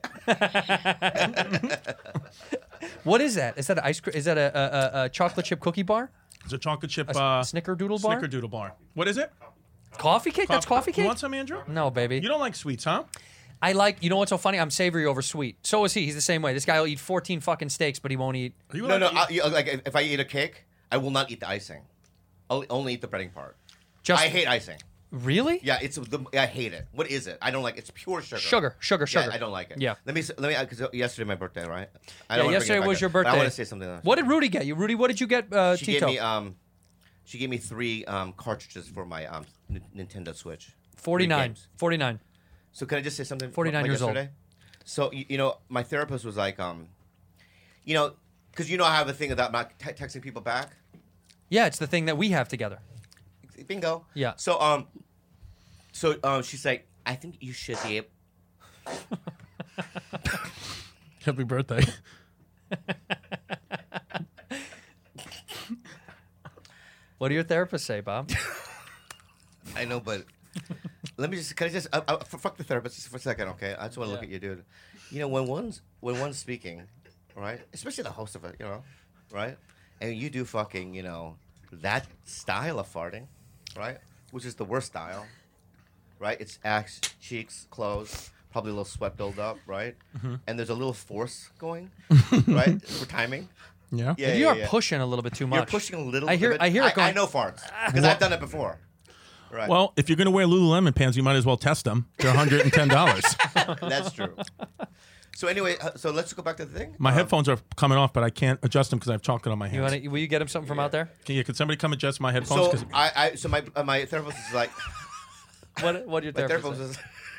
What is that? Is that an ice cream? Is that a chocolate chip cookie bar? It's a chocolate chip Snickerdoodle bar? Snickerdoodle bar. What is it? Coffee cake? That's coffee You cake? want some, Andrew? No, baby. You don't like sweets, huh? I like, you know what's so funny? I'm savory over sweet. So is he. He's the same way. This guy will eat 14 fucking steaks, but he won't eat. Are you No. like- Like if I eat a cake, I will not eat the icing. I'll only eat the breading part. Just I hate icing. Really? Yeah, I hate it. What is it? I don't like. It's pure sugar. Sugar. Yeah, I don't like it. Yeah. Let me. Because yesterday my birthday, right? I Yeah, don't wanna bring yesterday it back was up, your but birthday. I want to say something else. What did Rudy get you? Rudy, what did you get, She Tito? gave me 3 cartridges for my Nintendo Switch. 49. games. 49. So can I just say something? 49 like years old. yesterday? So you know, my therapist was like, you know, because you know I have a thing about not texting people back. Yeah, it's the thing that we have together. Bingo. Yeah. So she's like, I think you should be able. Happy birthday. What do your therapists say, Bob? I know, but let me just. Can I just fuck the therapist just for a second, okay? I just want to look at you, dude. You know, when one's speaking, right? Especially the host of it, you know, right? And you do fucking, you know, that style of farting, right? Which is the worst style, right? It's ass, cheeks, clothes, probably a little sweat buildup, right? And there's a little force going, right, for timing. Yeah. Yeah, You are yeah. pushing a little bit too much. You're pushing a little. I hear bit. it going. I know farts because I've done it before. Right. Well, if you're going to wear Lululemon pants, you might as well test them. They're $110. That's true. So anyway, so let's go back to the thing. My headphones are coming off, but I can't adjust them because I have chocolate on my hands. Will you get him something from out there? Could somebody come adjust my headphones? So 'Cause- so my therapist is like, What did your my therapist therapist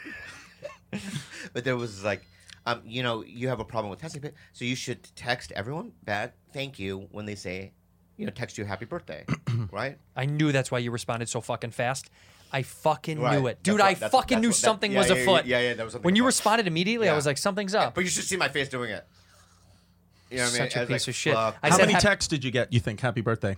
say? is, but there was like, you have a problem with texting, so you should text everyone back thank you when they say, text you happy birthday, right? I knew that's why you responded so fucking fast. I fucking Right. knew it. That's Dude, what- I that's- fucking that's knew what- something yeah, was yeah, afoot. yeah, there was something When you afoot. responded immediately, I Yeah. was like, something's up. But you should see my face doing it. You know what I mean? Such a I was piece like, of shit. fuck. I How said many hap- texts did you get, you think, happy birthday?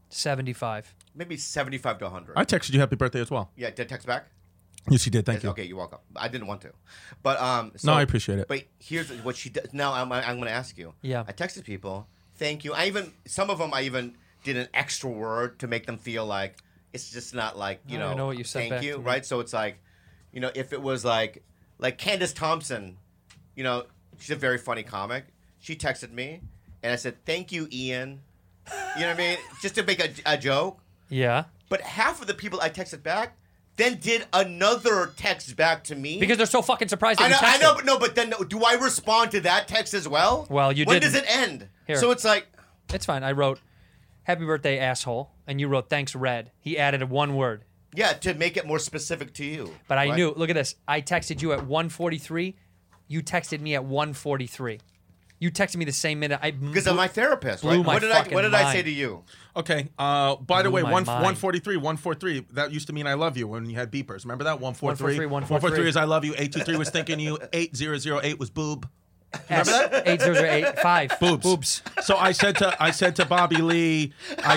75. Maybe 75 to 100. I texted you happy birthday as well. Yeah, did I text back? Yes, you did. Thank you. Okay, you're welcome. I didn't want to, but so, No, I appreciate it. But here's what she does. Now I'm going to ask you. Yeah. I texted people. Thank you. Some of them I even did an extra word to make them feel like it's just not like I don't even know what you said thank back you, to me. right? So it's like, if it was like Candace Thompson, she's a very funny comic. She texted me, and I said thank you, Ian. You know what I mean? Just to make a joke. Yeah. But half of the people I texted back then did another text back to me. Because they're so fucking surprised that I know, you texted. I know, but no, but then do I respond to that text as well? Well, you When didn't. does it end? Here. So it's like, It's fine. I wrote, happy birthday, asshole. And you wrote, thanks, Red. He added one word. yeah, to make it more specific to you. But I right? knew, look at this. I texted you at 1:43. You texted me at 1:43. You texted me the same minute. Because I'm my therapist. blew Right? my What did fucking I say mind. to you? Okay. By the Blew way, my mind. 143, 143. That used to mean I love you when you had beepers. Remember that? 143. 143 is I love you. 823 was thinking you. 8008 was boob. Remember that? 80085. Boobs. So I said to Bobby Lee,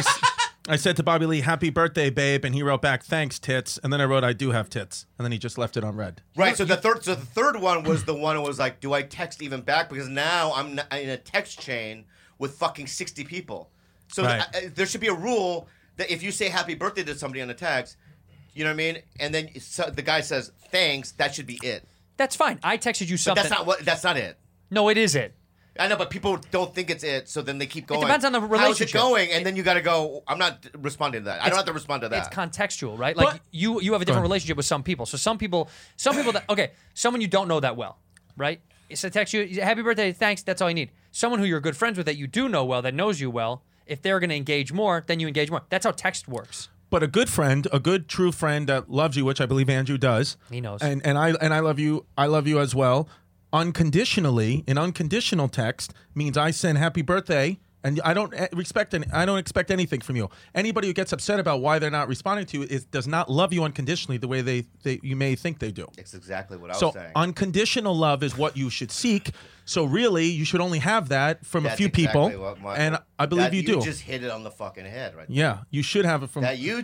I said to Bobby Lee, happy birthday, babe, and he wrote back, thanks, tits. And then I wrote, I do have tits, and then he just left it on red. Right. So the third one was the one that was like, do I text even back? Because now I'm in a text chain with fucking 60 people. So Right. there should be a rule that if you say happy birthday to somebody on a text, you know what I mean, and then the guy says thanks, that should be it. That's fine. I texted you But something. that's not it. No, it is it. I know, but people don't think it's it, so then they keep going. depends on the How's relationship. it going? And then you got to go. I'm not responding to that. I don't have to respond to that. It's contextual, right? Like But- you have a different relationship with some people. So some people that someone you don't know that well, right? So text you, happy birthday, thanks. That's all you need. Someone who you're good friends with that you do know well, that knows you well. If they're going to engage more, then you engage more. That's how text works. But a good friend, a good true friend that loves you, which I believe Andrew does. He knows. And I love you. I love you as well. Unconditionally, an unconditional text means I send happy birthday, and I don't expect anything from you. Anybody who gets upset about why they're not responding to you does not love you unconditionally the way they you may think they do. It's exactly what I was So saying. unconditional love is what you should seek. So really, you should only have that from That's a few exactly people, what and I believe you do. You just hit it on the fucking head, right? Yeah, you should have it from That you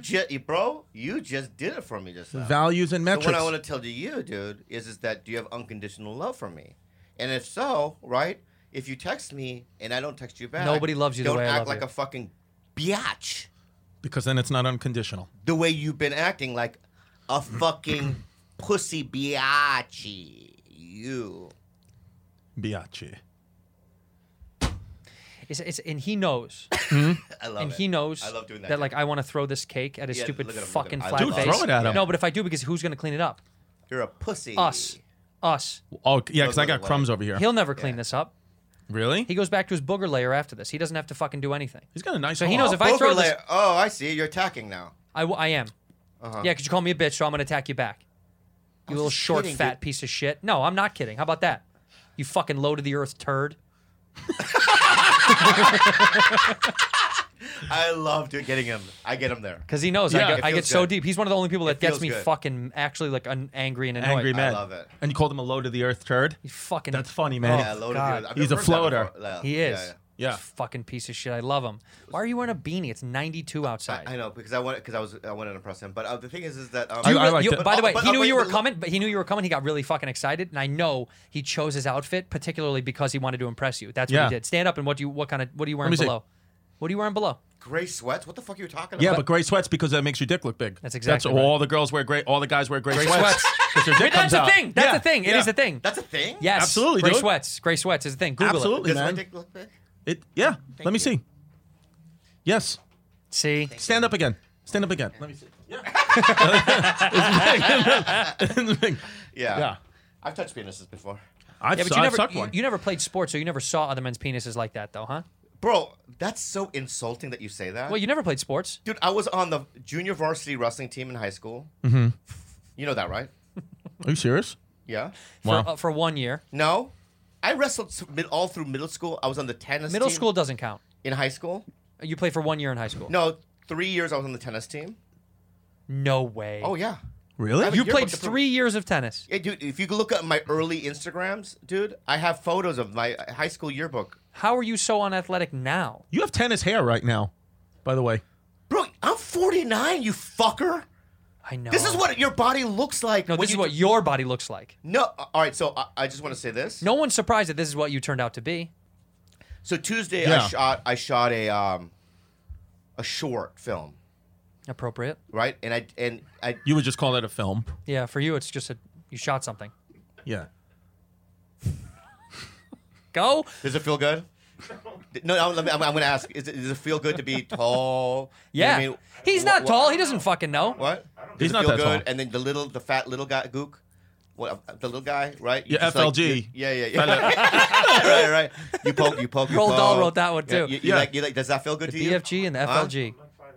just did it for me just now. values and So metrics. what I want to tell to you, dude, is that do you have unconditional love for me? And if so, right? If you text me and I don't text you back, Nobody loves you the don't way I act love like you. a fucking biatch. Because then it's not unconditional. The way you've been acting like a fucking pussy biatchy. You. Biatchy. And he knows. I love And it. he knows I love doing that. that like I want to throw this cake at his Yeah, stupid look at him, fucking look at him. flat I love face. it. Throw it at him. No, but if I do, because who's going to clean it up? You're a pussy. Us. Oh, yeah, because I Goes got away. crumbs over here. He'll never clean this up. Really? He goes back to his booger layer after this. He doesn't have to fucking do anything. He's got a nice So he hole. knows if I throw Poker this, layer. Oh, I see. You're attacking now. I am. Uh-huh. Yeah, because you call me a bitch, so I'm going to attack you back. You was little just short, kidding, fat dude. piece of shit. No, I'm not kidding. How about that? You fucking low to the earth turd. I love getting him. I get him there. Because he knows Yeah, it I get feels so good. deep. He's one of the only people that gets feels me good. fucking actually like angry and annoyed. Angry man. love it. And you called him a low to the earth turd? He fucking. That's funny, man. Yeah, loaded God. you. I've He's never a heard that floater. before. Yeah, He is. yeah. Yeah. Fucking piece of shit. I love him. Why are you wearing a beanie? It's 92 outside. I know because I wanted to impress him. But the thing is that Do you I really- like you- that. by the way, But- he knew wait, you were but- coming. But he knew you were coming. He got really fucking excited, and I know he chose his outfit particularly because he wanted to impress you. That's what Yeah. he did. Stand up and what are you wearing me see. below? What are you wearing below? gray sweats. What the fuck are you talking Yeah, about? but gray sweats because that makes your dick look big. That's exactly That's right. all the girls wear gray. All the guys wear gray, Gray sweats. sweats. 'Cause their dick That's comes a out. thing. That's Yeah, a thing. It yeah. is a thing. That's a thing. Yes, Absolutely, Gray dude. sweats. Gray sweats is a thing. Google Absolutely, Does my man. dick look big? Yeah. Let me you. see. Yes. it. See, Stand up again. Stand up again. Let me see. Yeah. It's big. Yeah. Yeah. I've touched penises before. I've Yeah, but you never sucked one. you never played sports, so you never saw other men's penises like that, though, huh? Bro, that's so insulting that you say that. Well, you never played sports. Dude, I was on the junior varsity wrestling team in high school. Mm-hmm. You know that, right? Are you serious? Yeah. For 1 year. No, I wrestled all through middle school. I was on the tennis Middle team school doesn't count. in high school. You played for 1 year in high school. No, 3 years I was on the tennis team. No way. Oh yeah. Really? have a You yearbook played to 3 years of tennis. Yeah, dude. If you could look at my early Instagrams, dude, I have photos of my high school yearbook. How are you so unathletic now? You have tennis hair right now, by the way. Bro, I'm 49. You fucker. I know. This is what your body looks like. No, when this is you what your body looks like. No, all right. So I just want to say this. No one's surprised that this is what you turned out to be. So Tuesday, Yeah. I shot a short film, Appropriate. right? And I You would just call that a film. Yeah, for you, it's just you shot something. Yeah. Go. does it feel good? No, I'm going to ask. Does it feel good to be tall? You know Yeah. what I mean? He's not tall. He doesn't fucking know. What? He's Does it not feel that good? tall. And then the fat little guy, Gook. What? The little guy, right? You Yeah, just like- FLG. yeah. right. You poke. Roald Dahl wrote that one, too. You like. Does that feel good The to you? BFG and the Huh? FLG.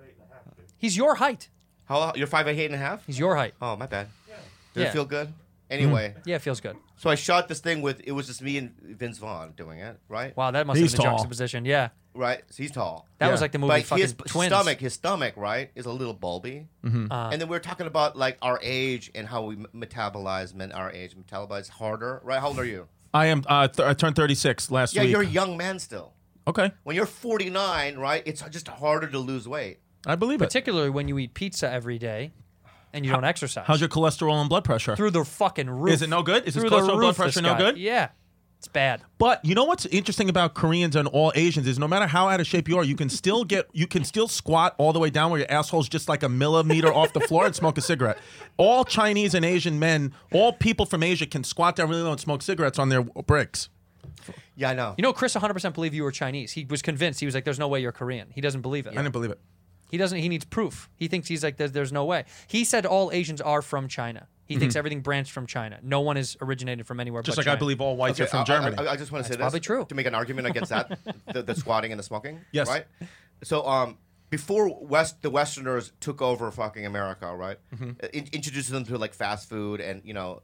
He's your height. How? You're 5'8.5"? He's your height. Oh, my bad. Does Yeah. it feel good? Anyway, Yeah, it feels good. so I shot this thing with. It was just me and Vince Vaughn doing it, right? Wow, that must He's have been a tall. juxtaposition. Yeah. Right. So he's tall. That Yeah. was like the movie But fucking his Twins. stomach, right, is a little bulby. And then we were talking about like our age and how we metabolize men our age, metabolize harder, right? How old are you? I am. I turned 36 last Yeah, week. you're a young man still. Okay. When you're 49, right, it's just harder to lose weight. I believe it. Particularly when you eat pizza every day and you don't exercise. How's your cholesterol and blood pressure? Through the fucking roof. Is it no good? Is his Through the cholesterol and blood roof, pressure this no guy. good? Yeah. It's bad. But you know what's interesting about Koreans and all Asians is no matter how out of shape you are, you can still squat all the way down where your asshole's just like a millimeter off the floor and smoke a cigarette. All Chinese and Asian men, all people from Asia can squat down really low and smoke cigarettes on their bricks. Yeah, I know. You know, Chris 100% believed you were Chinese. He was convinced. He was like, there's no way you're Korean. He doesn't believe it. I didn't believe it. He doesn't. He needs proof. He thinks he's like, there's no way. He said all Asians are from China. He thinks everything branched from China. No one is originated from anywhere Just but like China. I believe all whites are from I- Germany. I just want to say this. probably true. To make an argument against that, the squatting and the smoking. Yes. Right? So, before the Westerners took over fucking America, right? Introducing them to like fast food and, you know,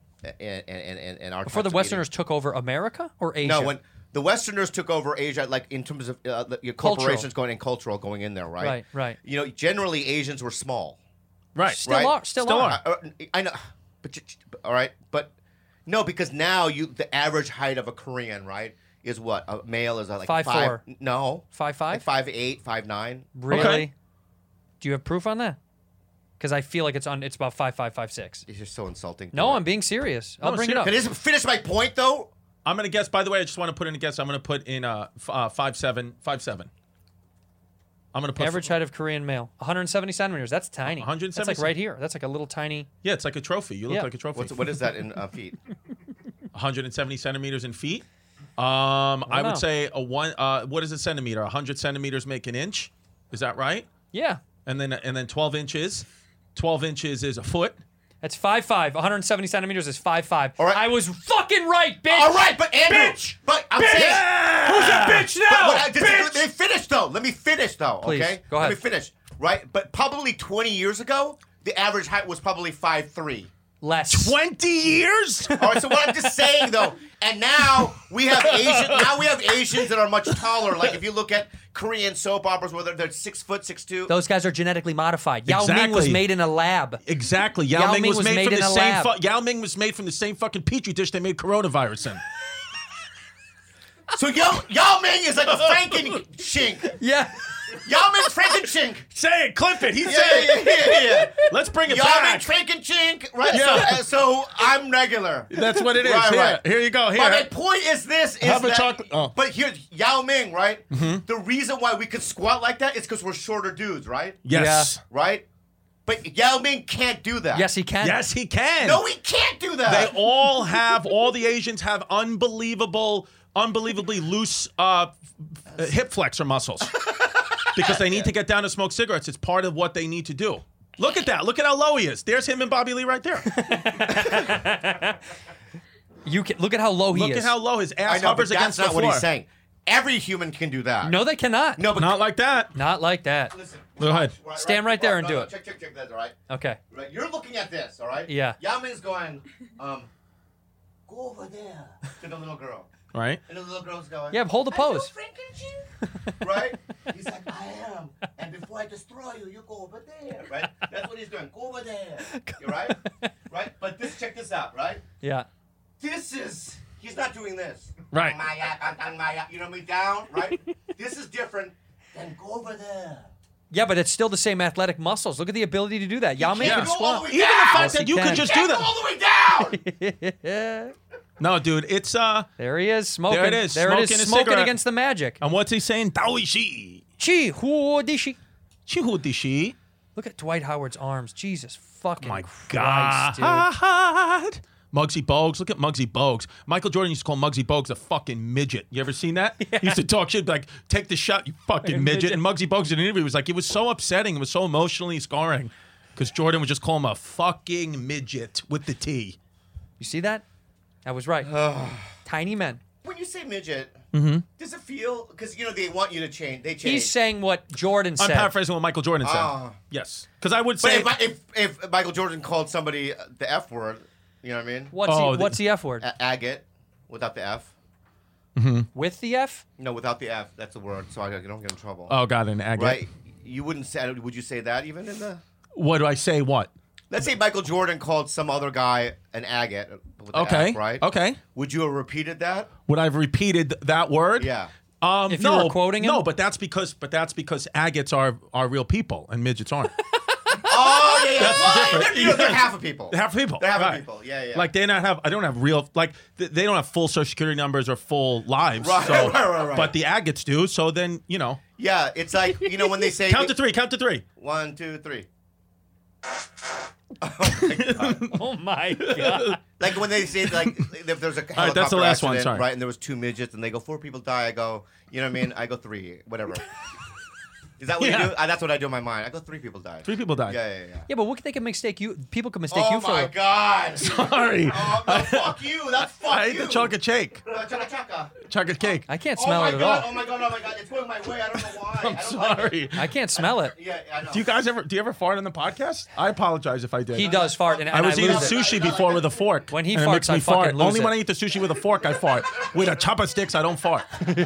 and our Before the types of Westerners took over America or Asia? No, when the Westerners took over Asia, like in terms of your corporations going in, cultural going in there, right? Right, right. You know, generally Asians were small. Right. Still right. are. Still Still are. are. I know, but all right, but no, because now the average height of a Korean, right, is what a male is like 5'4". No, 5'5"? like 5'8", 5'9". Really? Okay. Do you have proof on that? Because I feel like it's about 5'5", 5'6". It's just so insulting. to No, me. I'm being serious. I'll No, bring it up. Can I just finish my point though? I'm going to guess, by the way, I just want to put in a guess. I'm going to put in 5'7". 5'7". I'm going to put Average height of Korean male, 170 centimeters. That's tiny. 170 That's like right here. That's like a little tiny. Yeah, it's like a trophy. You look Yeah. like a trophy. What is that in feet? 170 centimeters in feet. I know. would say what is a centimeter? 100 centimeters make an inch. Is that right? Yeah. And then 12 inches. 12 inches is a foot. That's 5'5". 170 centimeters is 5'5". All right. I was fucking right, bitch. All right, but Andrew, Bitch! but I'm saying. Who's a bitch now? Let me finish though. Let me finish though. Please, Okay, go ahead. Let me finish. Right, but probably 20 years ago, the average height was probably 5'3". Less. 20 years? All right, so what I'm just saying though, and now we have Asians that are much taller. Like if you look at Korean soap operas, where they're 6 foot, 6'2". Those guys are genetically modified. Yao Ming was Exactly. made in a lab. Exactly. Yao Ming was made from in the a same lab. Yao Ming was made from the same fucking petri dish they made coronavirus in. So Yao Ming is like a Frankenchink. Yeah. Yao Ming's Frankenchink. Say it, clip it. He Yeah, said it. yeah. Let's bring it Yao Ming back. Frankenchink. Right. Yeah. So I'm regular. That's what it is. Right, Here, right. here you go. Here. But my point is this: is Have a that, chocolate- oh. But here's Yao Ming, right? The reason why we could squat like that is because we're shorter dudes, right? Yes. Right. But Yao Ming can't do that. Yes, he can. Yes, he can. No, he can't do They that. all the Asians have unbelievably loose hip flexor muscles because they need to get down to smoke cigarettes. It's part of what they need to do. Look at that. Look at how low he is. There's him and Bobby Lee right there. You can look at how low he Look is. at how low his I ass know, but hovers that's against the not floor. what he's saying. Every human can do that. No, they cannot. No, but Not like that. Not like that. listen. Go ahead. Stand right there and do it. Check that, all right? Okay. Right, you're looking at this, all right? Yeah. Yao Ming's going, go over there to the little girl. Right? And the little girl's going, Yeah, hold the pose. Are you Frankenstein? Right? He's like, I am. And before I destroy you, you go over there, right? That's what he's doing. Go over there. You right? Right? But check this out, right? Yeah. He's not doing this. Right. You know me down, right? This is different than go over there. Yeah, but it's still the same athletic muscles. Look at the ability to do that. Yao Ming Can't can go all squat. the way Even the down. fact Yes, that he you can. could just do Can't go that. all the way down. No, dude, it's There he is, smoking. There it is, There smoking it a is, smoking cigarette. against the magic. and what's he saying? Daoishi. Chi huo dishi. Chihudishi. Look at Dwight Howard's arms. Jesus fucking My Christ, dude. God. Muggsy Bogues. Look at Muggsy Bogues. Michael Jordan used to call Muggsy Bogues a fucking midget. You ever seen that? He used to talk shit like, take the shot, you fucking midget. And Muggsy Bogues in an interview was like, it was so upsetting. It was so emotionally scarring. Because Jordan would just call him a fucking midget with the T. You see that? I was right. Tiny men. When you say midget, does it feel? Because you know they want you to change. They change. He's saying what Jordan I'm said. paraphrasing what Michael Jordan said. Ah. Yes. Because I would But say... if Michael Jordan called somebody the F word, you know what I mean? What's the F word? Agate, without the F. With the F? No, without the F. That's the word, so I don't get in trouble. Oh, God, an agate. Right? You wouldn't say. Would you say that even in the? What do I say? What? Let's say Michael Jordan called some other guy an agate. With the Okay. F, right? Okay. Would you have repeated that? Would I have repeated that word? Yeah. If you no, were quoting him? No, but that's because agates are real people and midgets aren't. Oh yeah, yeah. That's different. You know, they're half of people. They're half people. They're half of Right. people. Yeah, yeah. Like I don't have real they don't have full Social Security numbers or full lives. Right, so, right. But the agates do. So then Yeah, it's like when they say count to three. Count to three. 1, 2, 3. Oh my God. Like when they say like if there's a helicopter right, that's the last one, accident, sorry. right? And there was 2 midgets, and they go 4 people die. I go, you know what I mean? I go 3, whatever. Is that what Yeah. you do? That's what I do in my mind. I go 3 people died. 3 people died. Yeah. Yeah, but what they can mistake you? People can mistake Oh you for. my God! Sorry. Oh, no, fuck you! That's fuck I ate you! the chocolate cake. Chaka chaka. Chocolate cake. I can't Oh smell my it at God! all. Oh my God! It's going my way. I don't know why. I I'm don't like it. sorry. I can't smell it. Yeah, I know. Do you ever fart on the podcast? I apologize if I did. He does fart, and I was eating lose it. sushi before with a fork. When he and it farts, makes me I fucking fart. lose Only it. when I eat the sushi with a fork, I fart. With a chopsticks, I don't fart.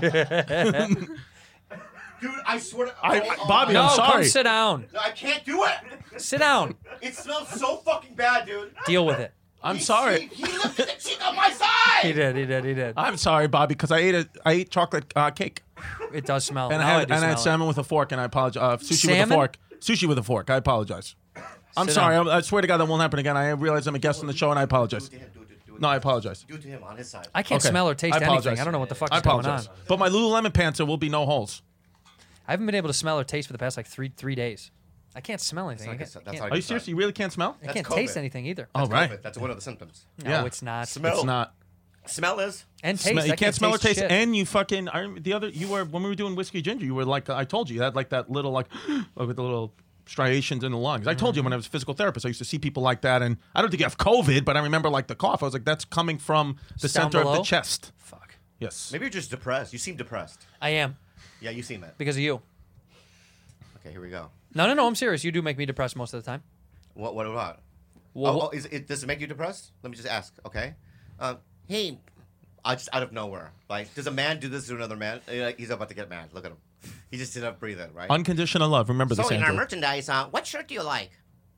Dude, I swear to Bobby, No, I'm sorry. come sit down. No, I can't do it. Sit down. It smells so fucking bad, dude. Deal with it. I'm sorry. He lifted the cheek on my side. He did. I'm sorry, Bobby, because I ate chocolate cake It does smell. and Now I do had smell it. salmon with a fork, and I apologize. Sushi with a Salmon? fork. Sushi with a fork. I apologize. I'm Sit sorry. down. I swear to God that won't happen again. I realize I'm a guest on the show, and I apologize. Do it to him. No, I apologize. Do it to him on his side. I can't Okay. smell or taste I apologize. anything. I don't know what the fuck I is going on. apologize. But my Lululemon pants, there will be no holes. I haven't been able to smell or taste for the past like three days. I can't smell anything. That's I not can't, good. I That's can't, not Are you serious? You really can't smell? I can't That's taste COVID. anything either. Oh, right. COVID. That's one of the symptoms. No, Yeah. it's not. Smell. It's not. Smell is. And taste. You I can't smell or taste, shit. and you fucking. You were when we were doing whiskey ginger. You were like I told you had like that little like with the little striations in the lungs. I told you when I was a physical therapist, I used to see people like that, and I don't think you have COVID, but I remember like the cough. I was like, that's coming from the Just down center of below? the chest. Fuck. Yes. Maybe you're just depressed. You seem depressed. I am Yeah, you seem it. because of you. Okay, here we go. No. I'm serious. You do make me depressed most of the time. What about? Well, Does it make you depressed? Let me just ask. Okay. Hey, just out of nowhere, like, does a man do this to another man? Like, he's about to get mad. Look at him. He just didn't breathe in, right? Unconditional love. Remember this, So in our Andrew. merchandise, what shirt do you like?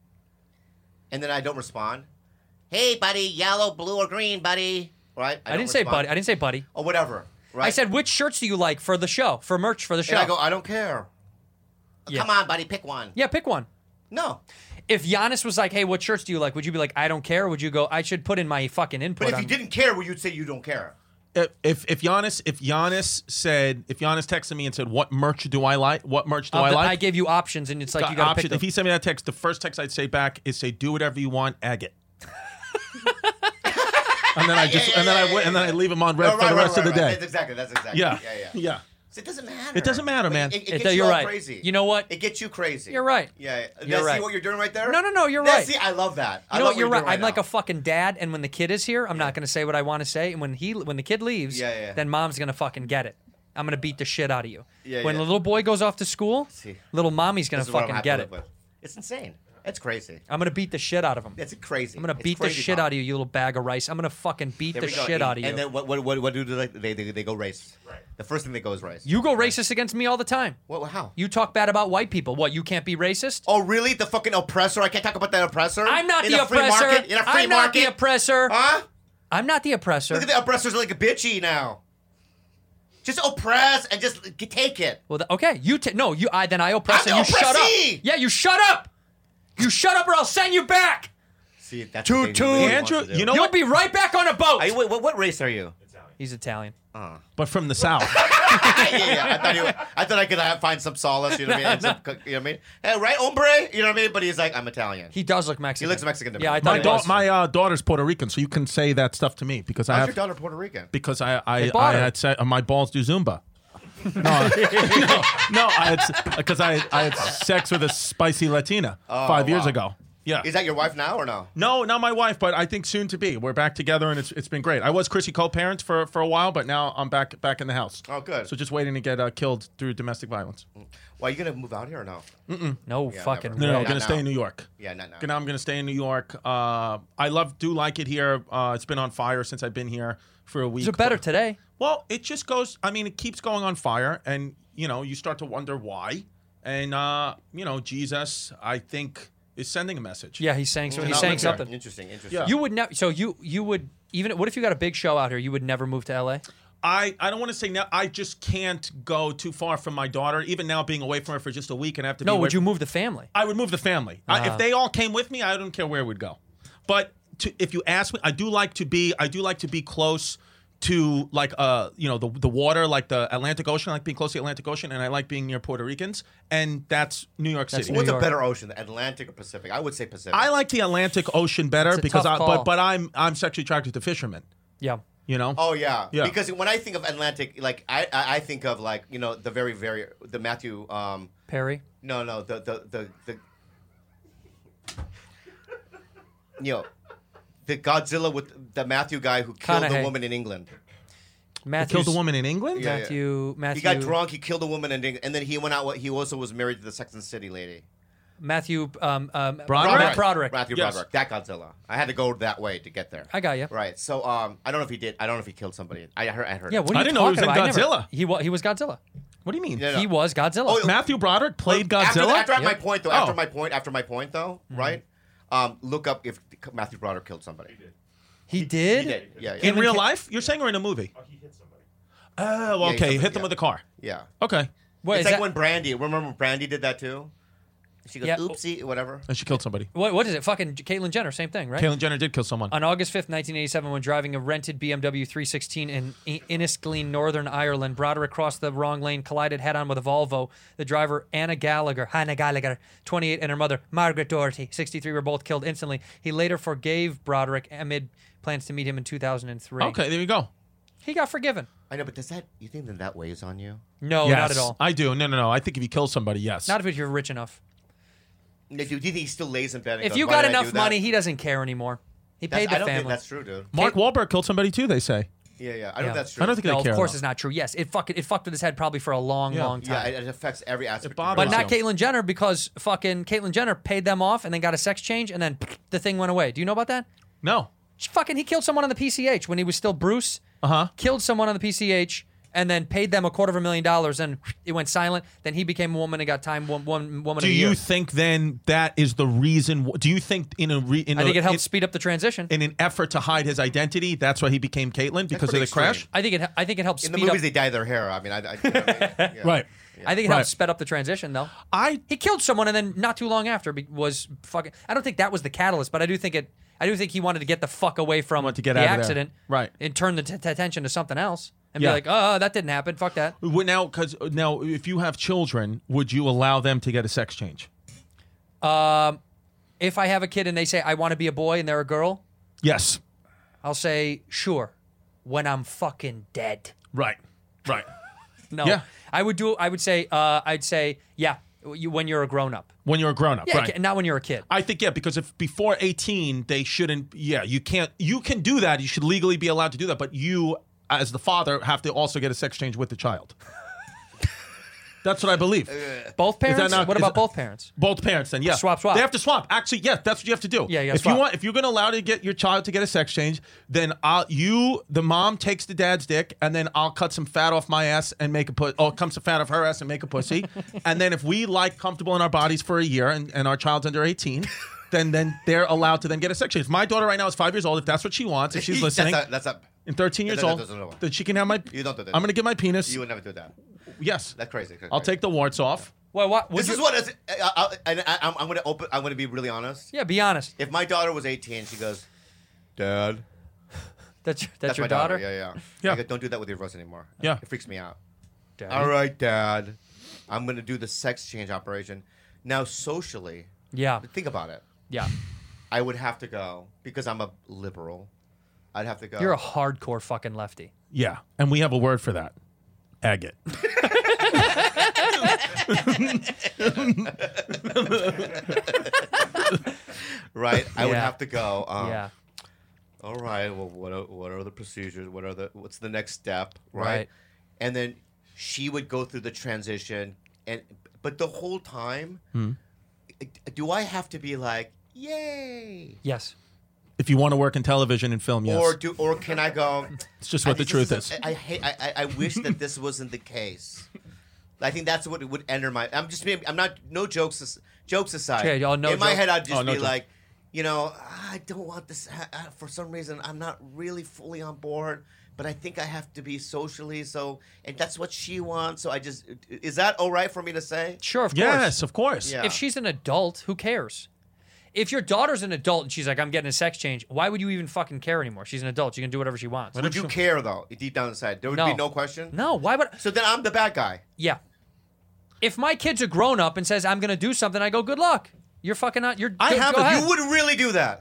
And then I don't respond. Hey, buddy, yellow, blue, or green, buddy. Right? I don't didn't say respond. buddy. I didn't say buddy. Or whatever. Right? I said which shirts do you like for the show, for merch for the show? And I go, I don't care. Yeah. Come on, buddy, pick one. Yeah, pick one. No. If Giannis was like, "Hey, what shirts do you like?" Would you be like, "I don't care"? Or would you go, "I should put in my fucking input"? But if on- you didn't care, well, you'd say you don't care. If Giannis texted me and said, "What merch do I like? What merch do I like?" I gave you options, and it's like you got to pick option. them. If he sent me that text, the first text I'd say back is say, "Do whatever you want, agate." And then I leave him on red for the rest of the day. That's exactly. Yeah. It doesn't matter. It doesn't matter, man. It gets you you're all right. crazy. You know what? It gets you crazy. You're right. Yeah. You're right. See what you're doing right there? No, you're Now, right. See, I love that. You know what? You're right. Doing I'm like now. a fucking dad, and when the kid is here, I'm not going to say what I want to say. And when the kid leaves, Yeah. then mom's going to fucking get it. I'm going to beat the shit out of you. Yeah, when yeah. the little boy goes off to school, See. little mommy's going This to is what I'm fucking happy get to it. live with. It's insane. It's crazy. I'm going to beat the shit out of him. It's crazy. I'm going to beat the shit out of you, you little bag of rice. I'm going to fucking beat There the we go. shit out of you. And then what do they go race? Right. The first thing they go is race. You go racist against me all the time. What? How? You talk bad about white people. What, you can't be racist? Oh, really? The fucking oppressor? I can't talk about that oppressor? I'm not in the a free oppressor. Market? In a free I'm market? not the oppressor. Huh? I'm not the oppressor. Look at the oppressors like a bitchy now. Just oppress and just take it. Well, okay. Then I oppress I'm and the you shut up. oppressee! Yeah, you shut up. You shut up or I'll send you back. See, that's Toot, what they toot. really want Andrew, to do. you know You'll what? be right back on a boat. Wait, what race are you? He's Italian. But from the South. yeah. I thought I could find some solace. You know what I mean? You know what I mean? Hey, right, hombre? You know what I mean? But he's like, I'm Italian. He does look Mexican. He looks Mexican to me. Yeah, I thought My he was. daughter's Puerto Rican, so you can say that stuff to me because I How's have your daughter Puerto Rican? because They I bought her. had said my balls do Zumba. No, because I had sex with a spicy Latina 5 years wow. ago. Yeah. Is that your wife now or no? No, not my wife, but I think soon to be. We're back together, and it's been great. I was Chrissy co-parent for a while, but now I'm back in the house. Oh, good. So just waiting to get killed through domestic violence. Well, are you gonna move out here or no? No Yeah, fucking never. No, way. I'm Not gonna stay now. in New York. Yeah, not now. I'm gonna stay in New York. I do like it here. It's been on fire since I've been here for a week. Is it better today? Well, it just goes. I mean, it keeps going on fire, and you start to wonder why. And Jesus, I think, is sending a message. Yeah, he's saying so. He's Not saying living something. here. Interesting. Yeah. You would never. So you would even. What if you got a big show out here? You would never move to LA. I don't want to say now. I just can't go too far from my daughter. Even now, being away from her for just a week and have to. No, be away would you from- move the family? I would move the family. If they all came with me, I don't care where we'd go. But if you ask me, I do like to be close to like the water, like the Atlantic Ocean. I like being close to the Atlantic Ocean, and I like being near Puerto Ricans, and that's New York City. New What's York. a better ocean, the Atlantic or Pacific? I would say Pacific. I like the Atlantic Ocean better It's a because tough call. but I'm sexually attracted to fishermen. Yeah. You know. Oh yeah. Yeah. Because when I think of Atlantic, like I think of like the the Matthew Perry. no the the Godzilla with the Matthew guy who killed the Conaughey. woman in England. Matthew. Killed a woman in England. Yeah. Matthew. He got drunk. He killed a woman in England, and then he went out. He also was married to the Sex and the City lady. Matthew. Matt Broderick? Broderick. Matthew Yes. Broderick. That Godzilla. I had to go that way to get there. I got you. Right. So I don't know if he did. I don't know if he killed somebody. I heard. Yeah. What are I you didn't know he was talking in about? I never- Godzilla. He was Godzilla. What do you mean? Yeah, no. He was Godzilla. Oh, Matthew Broderick played After, Godzilla. after my point though. Oh. After my point though. Right. Look up if Matthew Broderick killed somebody. he did. He did. Yeah. In Yeah. real life, you're saying, or in a movie? Oh, he hit somebody. Oh, Yeah, he okay. hit Hit them yeah. with a car. Yeah. Okay. What It's is like that? when Brandy. Remember when Brandy did that too? She goes, Yeah. oopsie, whatever. And she killed somebody. What is it? Fucking Caitlyn Jenner. Same thing, right? Caitlyn Jenner did kill someone. On August 5th, 1987, when driving a rented BMW 316 in Inniskilleen, Northern Ireland, Broderick crossed the wrong lane, collided head-on with a Volvo. The driver, Hannah Gallagher, 28, and her mother, Margaret Doherty, 63, were both killed instantly. He later forgave Broderick amid plans to meet him in 2003. Okay, there you go. He got forgiven. I know, but you think that weighs on you? No, Yes, not at all. I do. No. I think if you kill somebody, yes. Not if you're rich enough. Do you think he still lays in bed? And If goes, you "Why got did I do enough that?" money, he doesn't care anymore. He paid I the don't think family. that's true, dude. Mark Wahlberg killed somebody too. They say. Yeah. I don't Yeah. think that's true. I don't think No, they of care. course though. it's not true. Yes, it fucked with his head probably for a long, Yeah. long Yeah, time. it affects every aspect. bothers of But your not life. Caitlyn Jenner, because fucking Caitlyn Jenner paid them off and then got a sex change and then the thing went away. Do you know about that? No. He killed someone on the PCH when he was still Bruce. Uh-huh. Killed someone on the PCH and then paid them $250,000 and it went silent. Then he became a woman and got time one woman Do of the year. you think then that is the reason? Do you think I I think it helped speed up the transition. in an effort to hide his identity, that's why he became Caitlyn because of pretty the crash? extreme. I think it helped In speed the movies, up. they dye their hair. I mean, you know what I mean? Yeah. Right. I think it Right. helped sped up the transition though. He killed someone and then not too long after was fucking. I don't think that was the catalyst, but I do think he wanted to get the fuck away from Wanted to get the out of there. accident, Right. And turn the attention to something else, and Yeah. be like, "Oh, that didn't happen. Fuck that." Now, if you have children, would you allow them to get a sex change? If I have a kid and they say I want to be a boy and they're a girl, Yes. I'll say sure, when I'm fucking dead. Right. No. Yeah. I would say, yeah, when you're a grown up. When you're a grown up, Yeah, right? not when you're a kid. I think because if before 18 they shouldn't. Yeah, you can't. You can do that. You should legally be allowed to do that. But you, as the father, have to also get a sex change with the child. That's what I believe. Both parents? not- What is about that- both parents? Both parents, then yeah, Swap. They have to swap. Actually, yes, that's what you have to do. Yeah, you gotta if you swap. want, if you're going to allow to get your child to get a sex change, then the mom takes the dad's dick, and then I'll cut some fat off my ass and make a put. Oh, come some fat off her ass and make a pussy, and then if we like comfortable in our bodies for a year, and our child's under 18. Then they're allowed to then get a sex change. If my daughter right now is 5 years old. If that's what she wants, if she's listening, That's not. in 13 years that old, doesn't work. then she can have my. You don't do that. I'm going to get my penis. You would never do that. Yes, That's crazy. I'll take the warts off. Well, what? This is what is. I'm gonna open. I'm gonna be really honest. Yeah, be honest. If my daughter was 18, she goes, Dad. That's your my daughter? Yeah. Yeah. I go, don't do that with your Rose anymore. Yeah. It freaks me out. Daddy? All right, Dad. I'm gonna do the sex change operation. Now, socially, Yeah. think about it. Yeah. I would have to go because I'm a liberal. I'd have to go. You're a hardcore fucking lefty. Yeah, and we have a word for that. Agate. right. I would Yeah. have to go. Yeah. All right. Well, what are the procedures? What's the next step? Right. And then she would go through the transition, but the whole time, do I have to be like, yay? Yes. If you want to work in television and film, yes. Or can I go? It's just what the truth is. I wish that this wasn't the case. I think that's what it would enter my. I'm not. No jokes. Jokes aside. Okay, no in my joke. head, I'd just no be joke. like, I don't want this. For some reason, I'm not really on board. But I think I have to be socially and that's what she wants. So is that all right for me to say? Sure, of course. Yes, of course. Yeah. If she's an adult, who cares? If your daughter's an adult and she's like, I'm getting a sex change, why would you even fucking care anymore? She's an adult. She can do whatever she wants. Would you care though, deep down inside? There would No. be no question. No, why would? So then I'm the bad guy. Yeah. If my kid's a grown up and says, I'm going to do something, I go, good luck. You're fucking not. Go ahead. You would really do that.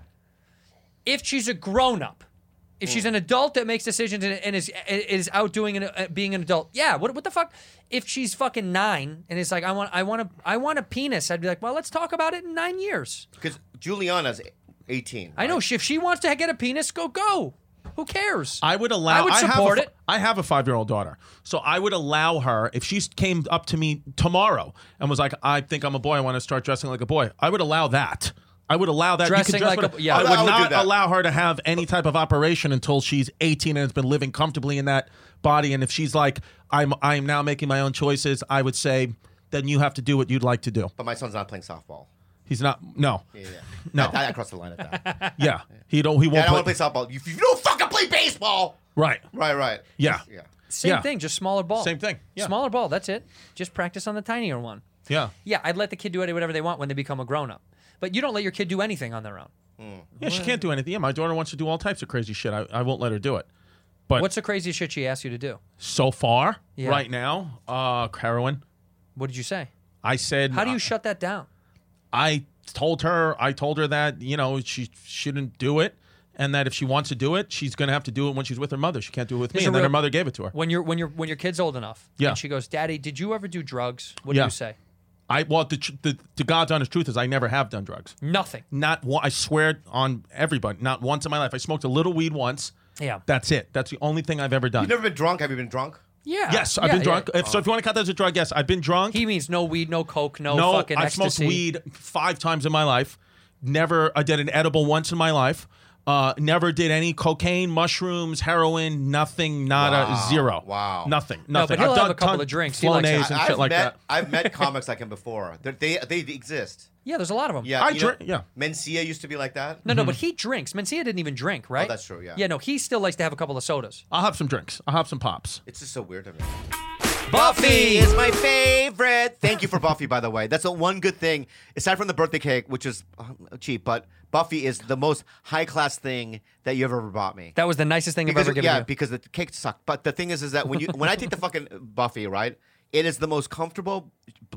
If she's a grown up, if she's an adult that makes decisions and is out doing being an adult, yeah. What the fuck? If she's fucking 9 and it's like I want a penis, I'd be like, well, let's talk about it in 9 years. Because Juliana's 18. I know if she wants to get a penis, go. Who cares? I would allow. I would support it. I have a 5-year-old daughter, so I would allow her if she came up to me tomorrow and was like, "I think I'm a boy. I want to start dressing like a boy." I would allow that. I would allow that. Dressing like a- yeah. I would I would do not that. allow her to have any type of operation until she's 18 and has been living comfortably in that body. And if she's like, I'm now making my own choices, I would say, then you have to do what you'd like to do. But my son's not playing softball. He's not. No. Yeah. No. I crossed the line at that. Yeah. He won't. I don't want to play softball. You don't fucking play baseball. Right. Right. Yeah. Yeah. Same Yeah. thing, just smaller ball. Same thing. Yeah. Smaller ball. That's it. Just practice on the tinier one. Yeah. Yeah, I'd let the kid do whatever they want when they become a grown up. But you don't let your kid do anything on their own. Yeah. She can't do anything. Yeah. My daughter wants to do all types of crazy shit. I won't let her do it. But What's the craziest shit she asked you to do? so far, Yeah. right now, heroin. What did you say? I said. How do you shut that down? I told her that she shouldn't do it, and that if she wants to do it, she's going to have to do it when she's with her mother. She can't do it with me. Here's And a then her real- mother gave it to her. When your kid's old enough, Yeah. and she goes, "Daddy, did you ever do drugs?" What do Yeah. you say? The God's honest truth is I never have done drugs. Nothing. Not one. I swear on everybody, not once in my life. I smoked a little weed once. Yeah. That's it. That's the only thing I've ever done. You've never been drunk? Have you been drunk? Yeah. Yes, I've Yeah, been drunk. yeah. So if you want to count that as a drug, yes, I've been drunk. He means no weed, no coke, no, No, fucking I smoked ecstasy. weed 5 times in my life. I did an edible once in my life. Never did any cocaine, mushrooms, heroin, nothing, nada, Wow. zero. Wow. Nothing. No, but he'll I've have done a couple ton- of drinks. He likes Flonase and shit like that. I've met comics like him before. They exist. Yeah, there's a lot of them. Yeah. I you know, drink. Yeah. Mencia used to be like that. No, but he drinks. Mencia didn't even drink, right? Oh, that's true, yeah. Yeah, no, he still likes to have a couple of sodas. I'll have some drinks. I'll have some pops. It's just so weird to me. Buffy is my favorite. Thank you for Buffy, by the way. That's the one good thing, aside from the birthday cake, which is cheap, but Buffy is the most high-class thing that you've ever bought me. That was the nicest thing I've ever given yeah, you. because the cake sucked. But the thing is that when I take the fucking Buffy, right, it is the most comfortable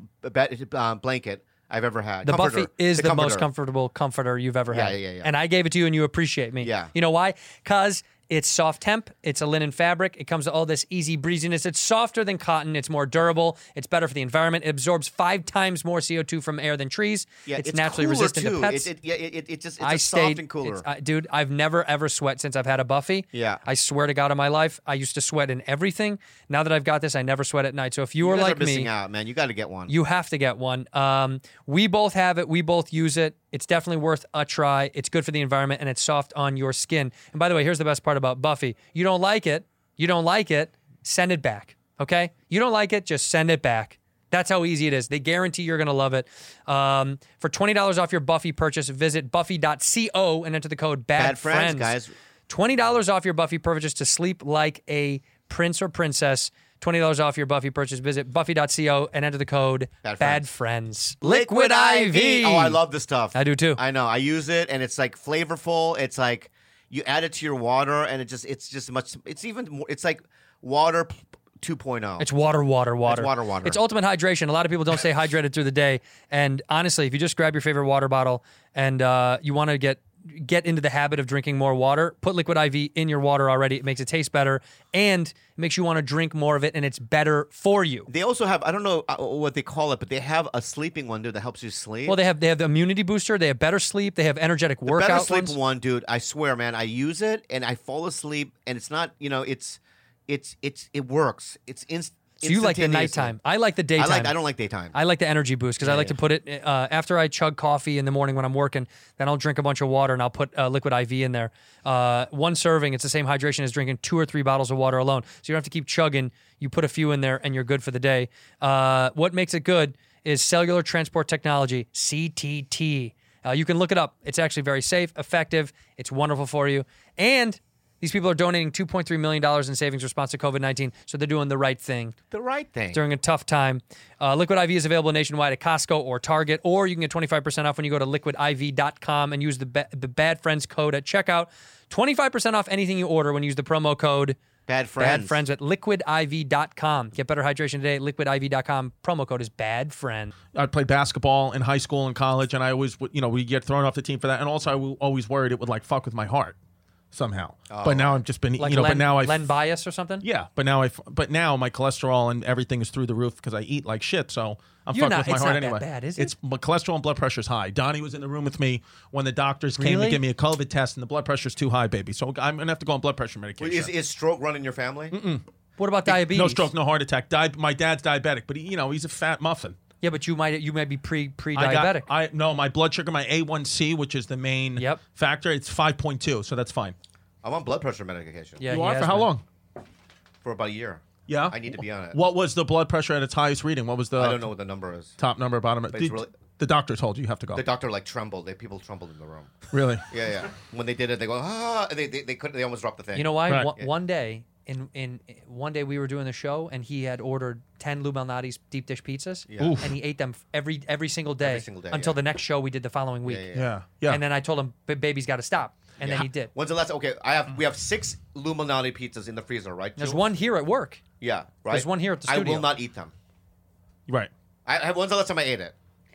blanket I've ever had. The Comforter. Buffy is the most comforter. comfortable comforter you've ever had. Yeah. And I gave it to you and you appreciate me. Yeah. You know why? Because It's soft temp. It's a linen fabric. It comes with all this easy breeziness. It's softer than cotton. It's more durable. It's better for the environment. It absorbs 5 times more CO2 from air than trees. Yeah, it's naturally cooler, resistant too. to pets. It's soft and cooler. Dude, I've never ever sweat since I've had a Buffy. Yeah. I swear to God, in my life, I used to sweat in everything. Now that I've got this, I never sweat at night. So if you are guys like are missing me, out, man. You got to get one. you have to get one. We both have it. We both use it. It's definitely worth a try. It's good for the environment, and it's soft on your skin. And by the way, here's the best part about Buffy. You don't like it. Send it back, okay? You don't like it, just send it back. That's how easy it is. They guarantee you're going to love it. For $20 off your Buffy purchase, visit buffy.co and enter the code BADFRIENDS. guys. $20 off your Buffy purchase to sleep like a prince or princess. $20 off your Buffy purchase. Visit buffy.co and enter the code BADFRIENDS. Liquid IV. Oh, I love this stuff. I do too. I know. I use it, and it's like flavorful. It's like you add it to your water, and it's even more. It's like water 2.0. It's water. It's water. It's ultimate hydration. A lot of people don't stay hydrated through the day. And honestly, if you just grab your favorite water bottle and you want to get into the habit of drinking more water, put Liquid IV in your water already. It makes it taste better and it makes you want to drink more of it, and it's better for you. They also have, I don't know what they call it, but they have a sleeping one, dude, that helps you sleep. Well, they have the immunity booster. They have better sleep. They have energetic workout Better sleep ones. one, dude. I swear, man. I use it and I fall asleep, and it's not, it works. It's So you like the instantaneously. nighttime. I like the daytime. I don't like daytime. I like the energy boost because I like to put it after I chug coffee in the morning when I'm working. Then I'll drink a bunch of water and I'll put Liquid IV in there. One serving, it's the same hydration as drinking 2 or 3 bottles of water alone. So you don't have to keep chugging. You put a few in there and you're good for the day. What makes it good is cellular transport technology, CTT. You can look it up. It's actually very safe, effective. It's wonderful for you. And these people are donating $2.3 million in savings response to COVID-19, so they're doing the right thing The right thing. during a tough time. Liquid IV is available nationwide at Costco or Target, or you can get 25% off when you go to liquidiv.com and use the Bad Friends code at checkout. 25% off anything you order when you use the promo code Bad Friends. Bad Friends at liquidiv.com. Get better hydration today. Liquidiv.com. Promo code is Bad Friend. I played basketball in high school and college, and I always, we get thrown off the team for that. And also, I was always worried it would like fuck with my heart somehow. But now I've just been, Like but now I Len bias or something? yeah, but now my cholesterol and everything is through the roof because I eat like shit. So I'm You're fucked not- with my it's heart not that anyway. bad, is it? It's my cholesterol and blood pressure's high. Donnie was in the room with me when the doctors came Really? to give me a COVID test, and the blood pressure's too high, baby. So I'm gonna have to go on blood pressure medication. Is stroke running your family? What about diabetes? No stroke, no heart attack. My dad's diabetic, but he's a fat muffin. Yeah, but you might be pre-diabetic. No, my blood sugar, my A1C, which is the main Yep. factor, it's 5.2, so that's fine. I'm on blood pressure medication. Yeah, You he are has for how been. long? For about a year. Yeah, I need to be on it. What was the blood pressure at its highest reading? What was the I don't know what the number is. top number, bottom? it's really- The doctor told you have to go. The doctor trembled. People trembled in the room. Really? Yeah. When they did it, they go and they couldn't. They almost dropped the thing. You know why? Right. One day, one day we were doing the show, and he had ordered 10 Lou Malnati's deep dish pizzas, Yeah. Oof. and he ate them every single day, until the next show we did the following week. Yeah. And then I told him, "Baby's got to stop," and then he did. When's the last? Okay, we have 6 Luminati pizzas in the freezer, right? There's Jules? one here at work. Yeah, right. There's one here at the I studio. will not eat them. Right. When's the last time I ate it?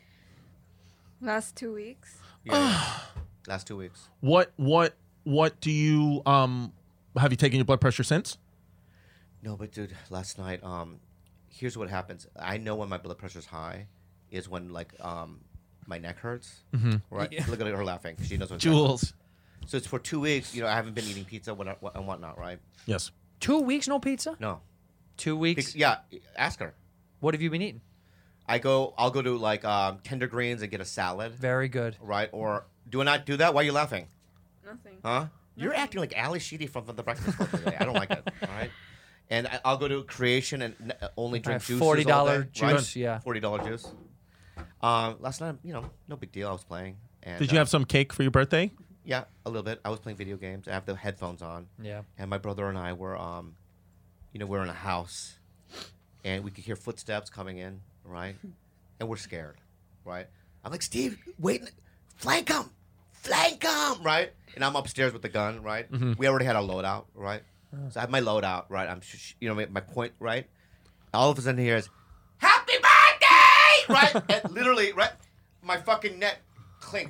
Last 2 weeks. Yeah. Last 2 weeks. What do you have you taken your blood pressure since? No, but dude, last night, here's what happens. I know when my blood pressure's high is when my neck hurts. Mm-hmm. Right? Yeah. Look at her laughing. She knows what's Jules. So it's for 2 weeks. I haven't been eating pizza and whatnot, right? Yes. 2 weeks, no pizza. No. 2 weeks. Yeah, ask her. What have you been eating? I'll go to Tender Greens and get a salad, Very good. right? Or do I not do that? Why are you laughing? Nothing. Huh? You're acting like Ali Sheedy from the Breakfast Club today. I don't like it. All right. And I'll go to Creation and only drink juices all $40 day, juice, right? yeah. $40 juice. Last night, no big deal. I was playing. And, Did you have some cake for your birthday? Yeah, a little bit. I was playing video games. I have the headphones on. Yeah. And my brother and I were, we're in a house, and we could hear footsteps coming in, right? And we're scared, right? I'm like, Steve, wait, flank him, right? And I'm upstairs with the gun, right? Mm-hmm. We already had our loadout, right? So I have my loadout, right? I'm, my point, right? All of a sudden, here's "Happy birthday!" right? And literally, right? My fucking neck clinked.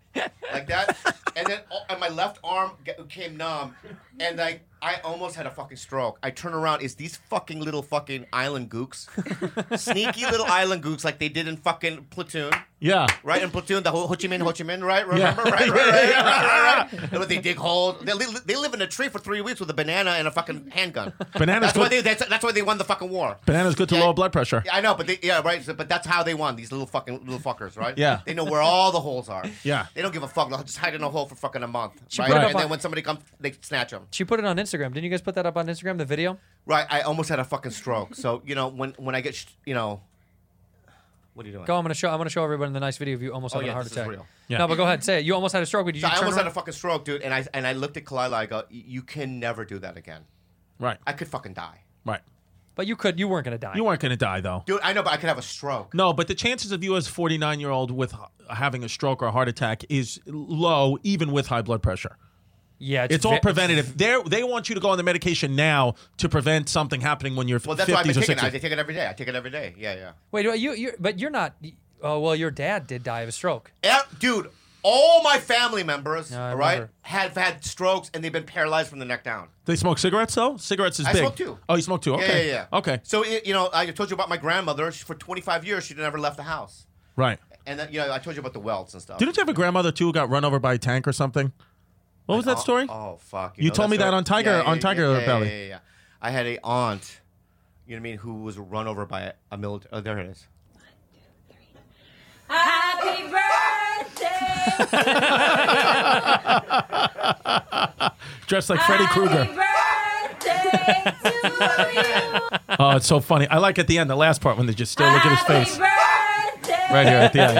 like that, and then and my left arm came numb, and like I almost had a fucking stroke. I turn around, it's these fucking little fucking island gooks, sneaky little island gooks like they did in fucking Platoon. Yeah. Right in Platoon, the Ho Chi Minh, right? Remember? Right. But they dig holes. They live in a tree for 3 weeks with a banana and a fucking handgun. Bananas That's why they won the fucking war. Banana's good to lower blood pressure. Yeah, I know, but right. So, but that's how they won. These little fuckers, right? Yeah. They know where all the holes are. Yeah. They don't give a fuck. They'll just hide in a hole for fucking a month, right? put it up And on- then when somebody comes, they snatch them. She put it on Instagram. Didn't you guys put that up on Instagram? The video. Right. I almost had a fucking stroke. So when I get what are you doing? Go. I'm gonna show everybody the nice video of you almost having a heart this is attack. real. Yeah. No, but go ahead. Say it. You almost had a stroke. Did you So I turn almost had around? a fucking stroke, dude. And I looked at Kalila. I go, you can never do that again. Right. I could fucking die. Right. But you could. You weren't gonna die. You weren't going to die, though. Dude, I know, but I could have a stroke. No, but the chances of you as a 49-year-old with having a stroke or a heart attack is low, even with high blood pressure. Yeah. It's all preventative. They want you to go on the medication now to prevent something happening when you're Well, that's 50s why I've been or taking it. 60s. I take it every day. I take it every day. Yeah. Wait. But you're not. Oh well, your dad did die of a stroke. Dude, all my family members, I all right, remember. have had strokes and they've been paralyzed from the neck down. They smoke cigarettes, though? Cigarettes is I big. smoke too. Oh, you smoke too? Okay. Yeah. Okay. So, I told you about my grandmother. For 25 years, she never left the house. Right. And then, I told you about the welts and stuff. Didn't you have a grandmother, too, who got run over by a tank or something? What was that story? Oh, fuck. You know told me that story? on Tiger Belly. Yeah. I had a aunt, you know what I mean, who was run over by a military. Oh, there it is. Happy birthday! Dressed like Freddy Krueger. Happy birthday to you! Oh, it's so funny. I like at the end, the last part, when they just still look at his face. Birthday Right here at the end.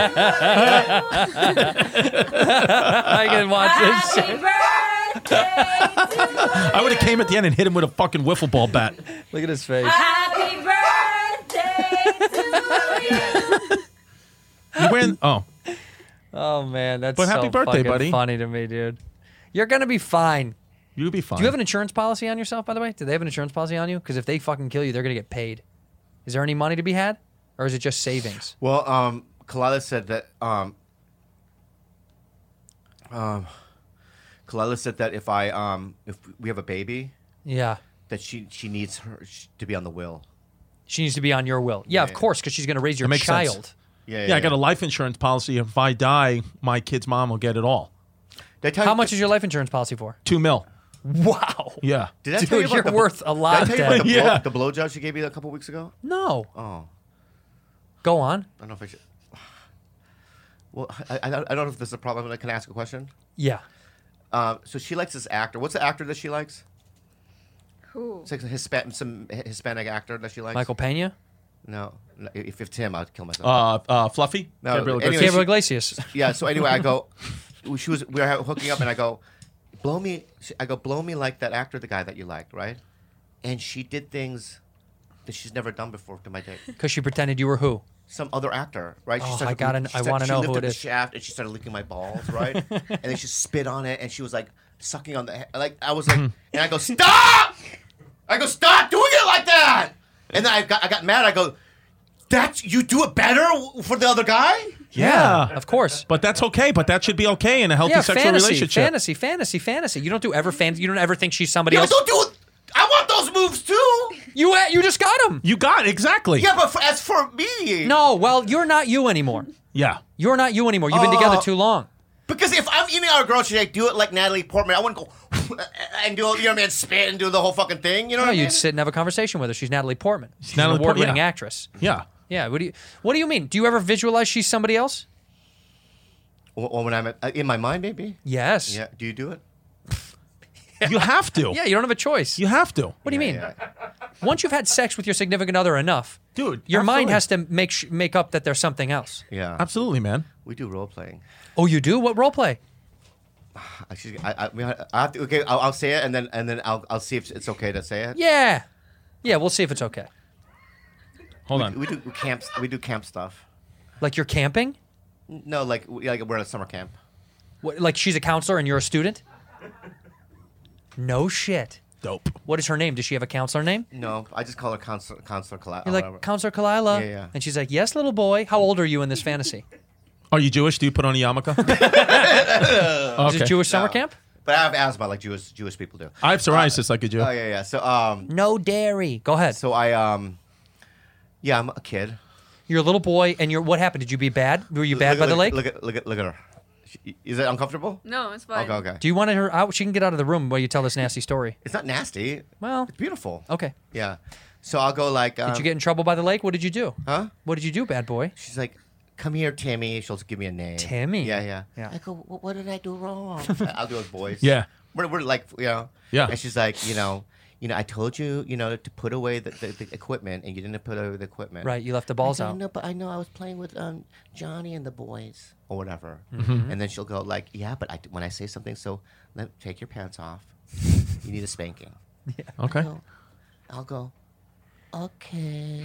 I can watch this Happy shit. birthday to I would have came at the end and hit him with a fucking wiffle ball bat. Look at his face. Happy birthday to you! You wearing? Oh, Oh man, that's But happy so birthday, fucking buddy. funny to me, dude. You're gonna be fine. you'll be fine. Do you have an insurance policy on yourself, by the way? Do they have an insurance policy on you? Because if they fucking kill you, they're gonna get paid. Is there any money to be had, or is it just savings? Well, Kalila said that, if we have a baby, Yeah, that she needs her to be on the will. she needs to be on your will. Yeah, of Yeah. course, because she's gonna raise your That makes sense. child. Yeah, I got a life insurance policy. If I die, my kid's mom will get it all. Did I tell How you- much is your life insurance policy for? $2 million. Wow. Yeah. Did I Dude, tell you about you're the, worth a lot. Did I tell you about Dad. the, Yeah. the blowjob she gave me a couple weeks ago? No. Oh, Go on. I don't know if I should. Well, I don't know if this is a problem. Can I ask a question? Yeah. So she likes this actor. What's the actor that she likes? Who? It's like some Hispanic actor that she likes. Michael Pena. No, if it's him, I'd kill myself. Fluffy? No, Gabriel anyway, Garcia. Gabriel Iglesias. Yeah. So anyway, I go. We were hooking up, and I go, blow me. I go, blow me like that actor, the guy that you liked, right? And she did things that she's never done before to my date. Because she pretended you were who? Some other actor, right? Oh, started- I wanna she know lifted who it the is. shaft, and she started licking my balls, right? And then she spit on it, and she was like sucking on the head. Like I was like, and I go, stop! I go, stop doing it like that! And then I got mad. I go, you do it better for the other guy? Yeah. Of course. But that's okay. But that should be okay in a healthy Yeah, sexual relationship. fantasy. You don't do ever fantasy. You don't ever think she's somebody Yeah, else. but don't do it. I want those moves too. You just got him. You got it, exactly. Yeah, but as for me, No, well, you're not you anymore. Yeah. You're not you anymore. You've been together too long. because if I'm eating out a girl, she's like, do it like Natalie Portman. I wouldn't go and do, you know what I mean, spit and do the whole fucking thing. You know No, what I mean? you'd sit and have a conversation with her. She's Natalie Portman. She's Natalie an Portman, award-winning yeah. actress. Yeah. Yeah. What do you mean? Do you ever visualize she's somebody else? Or when I'm in my mind, maybe. Yes. Yeah. Do you do it? You have to. Yeah. You don't have a choice. You have to. What do you mean? Yeah. Once you've had sex with your significant other enough, Dude, your mind absolutely. has to make up that there's something else. Yeah. Absolutely, man. We do role playing. Oh, you do? What role play? I have to. Okay, I'll say it, and then I'll see if it's okay to say it. Yeah. Yeah. We'll see if it's okay. Hold on. We do camps. We do camp stuff. Like you're camping? No, like we're at a summer camp. What, like she's a counselor and you're a student? No shit. Dope. What is her name? Does she have a counselor name? No, I just call her counselor. You're like, Counselor Kalila. Yeah, yeah. And she's like, yes, little boy. How old are you in this fantasy? Are you Jewish? Do you put on a yarmulke? Is it Jewish summer camp? But I have asthma like Jewish people do. I have psoriasis like a Jew. Oh yeah. So No dairy. Go ahead. so I yeah, I'm a kid. You're a little boy, and what happened? Did you be bad? Were you bad by the lake? Look at her. Is it uncomfortable? No, it's fine. Okay. Do you want her out? She can get out of the room while you tell this nasty story. It's not nasty. Well, It's beautiful. okay. Yeah. So I'll go like. Did you get in trouble by the lake? What did you do? Huh? What did you do, bad boy? She's like, "Come here, Timmy." She'll give me a name. Timmy? Yeah. Yeah. I go, what did I do wrong? I'll do his voice. Yeah. We're like, Yeah. And she's like, I told you, to put away the equipment, and you didn't put away the equipment. Right, you left the balls I go, out. No, but I know I was playing with Johnny and the boys or whatever. Mm-hmm. And then she'll go like, yeah, but when I say something, so take your pants off. You need a spanking. Okay. I'll go, okay.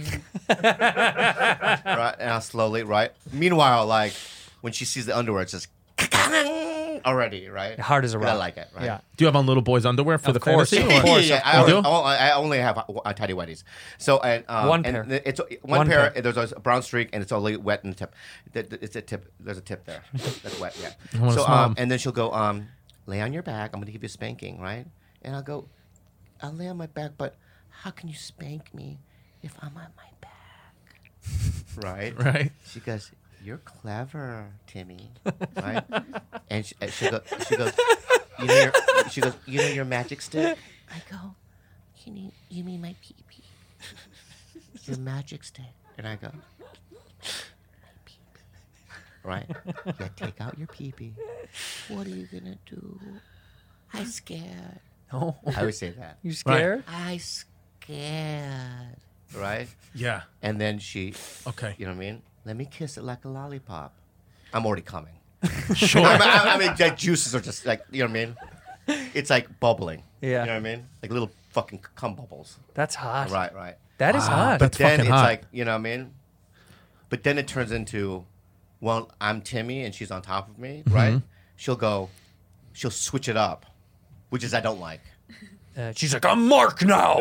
Right, and I'll slowly, right? Meanwhile, like, when she sees the underwear, it's just already, right? Hard as a 'Cause I rock. like it, right? Yeah. Do you have on little boys' underwear for Of the course, fantasy? of or- course. Yeah, You do? I only have tidy whities. So and One and pair. It's One one pair. pair. There's a brown streak, and it's only wet in the tip. It's a tip. There's a tip there. That's wet. Yeah. wanna So smell 'em. and then she'll go lay on your back. I'm gonna give you a spanking, right? And I'll go, I'll lay on my back, but how can you spank me if I'm on my back? Right. Right. She goes, "You're clever, Timmy." Right? And she goes, she goes, "You know your magic stick?" I go, "You mean my pee-pee?" Your magic stick. And I go, "My pee-pee." Right? Yeah, take out your pee-pee. What are you gonna do? I scared. Oh, I always say that. you scared? I scared. Right? Yeah. And then she, Okay. you know what I mean? Let me kiss it like a lollipop. I'm already coming. Sure. I mean, the juices are just like, you know what I mean? It's like bubbling. Yeah. You know what I mean? Like little fucking cum bubbles. That's hot. Right. That is hot. That's Then fucking it's hot. like, you know what I mean? But then it turns into, well, I'm Timmy and she's on top of me, right? She'll switch it up, which is I don't like. She's like, I'm Mark now.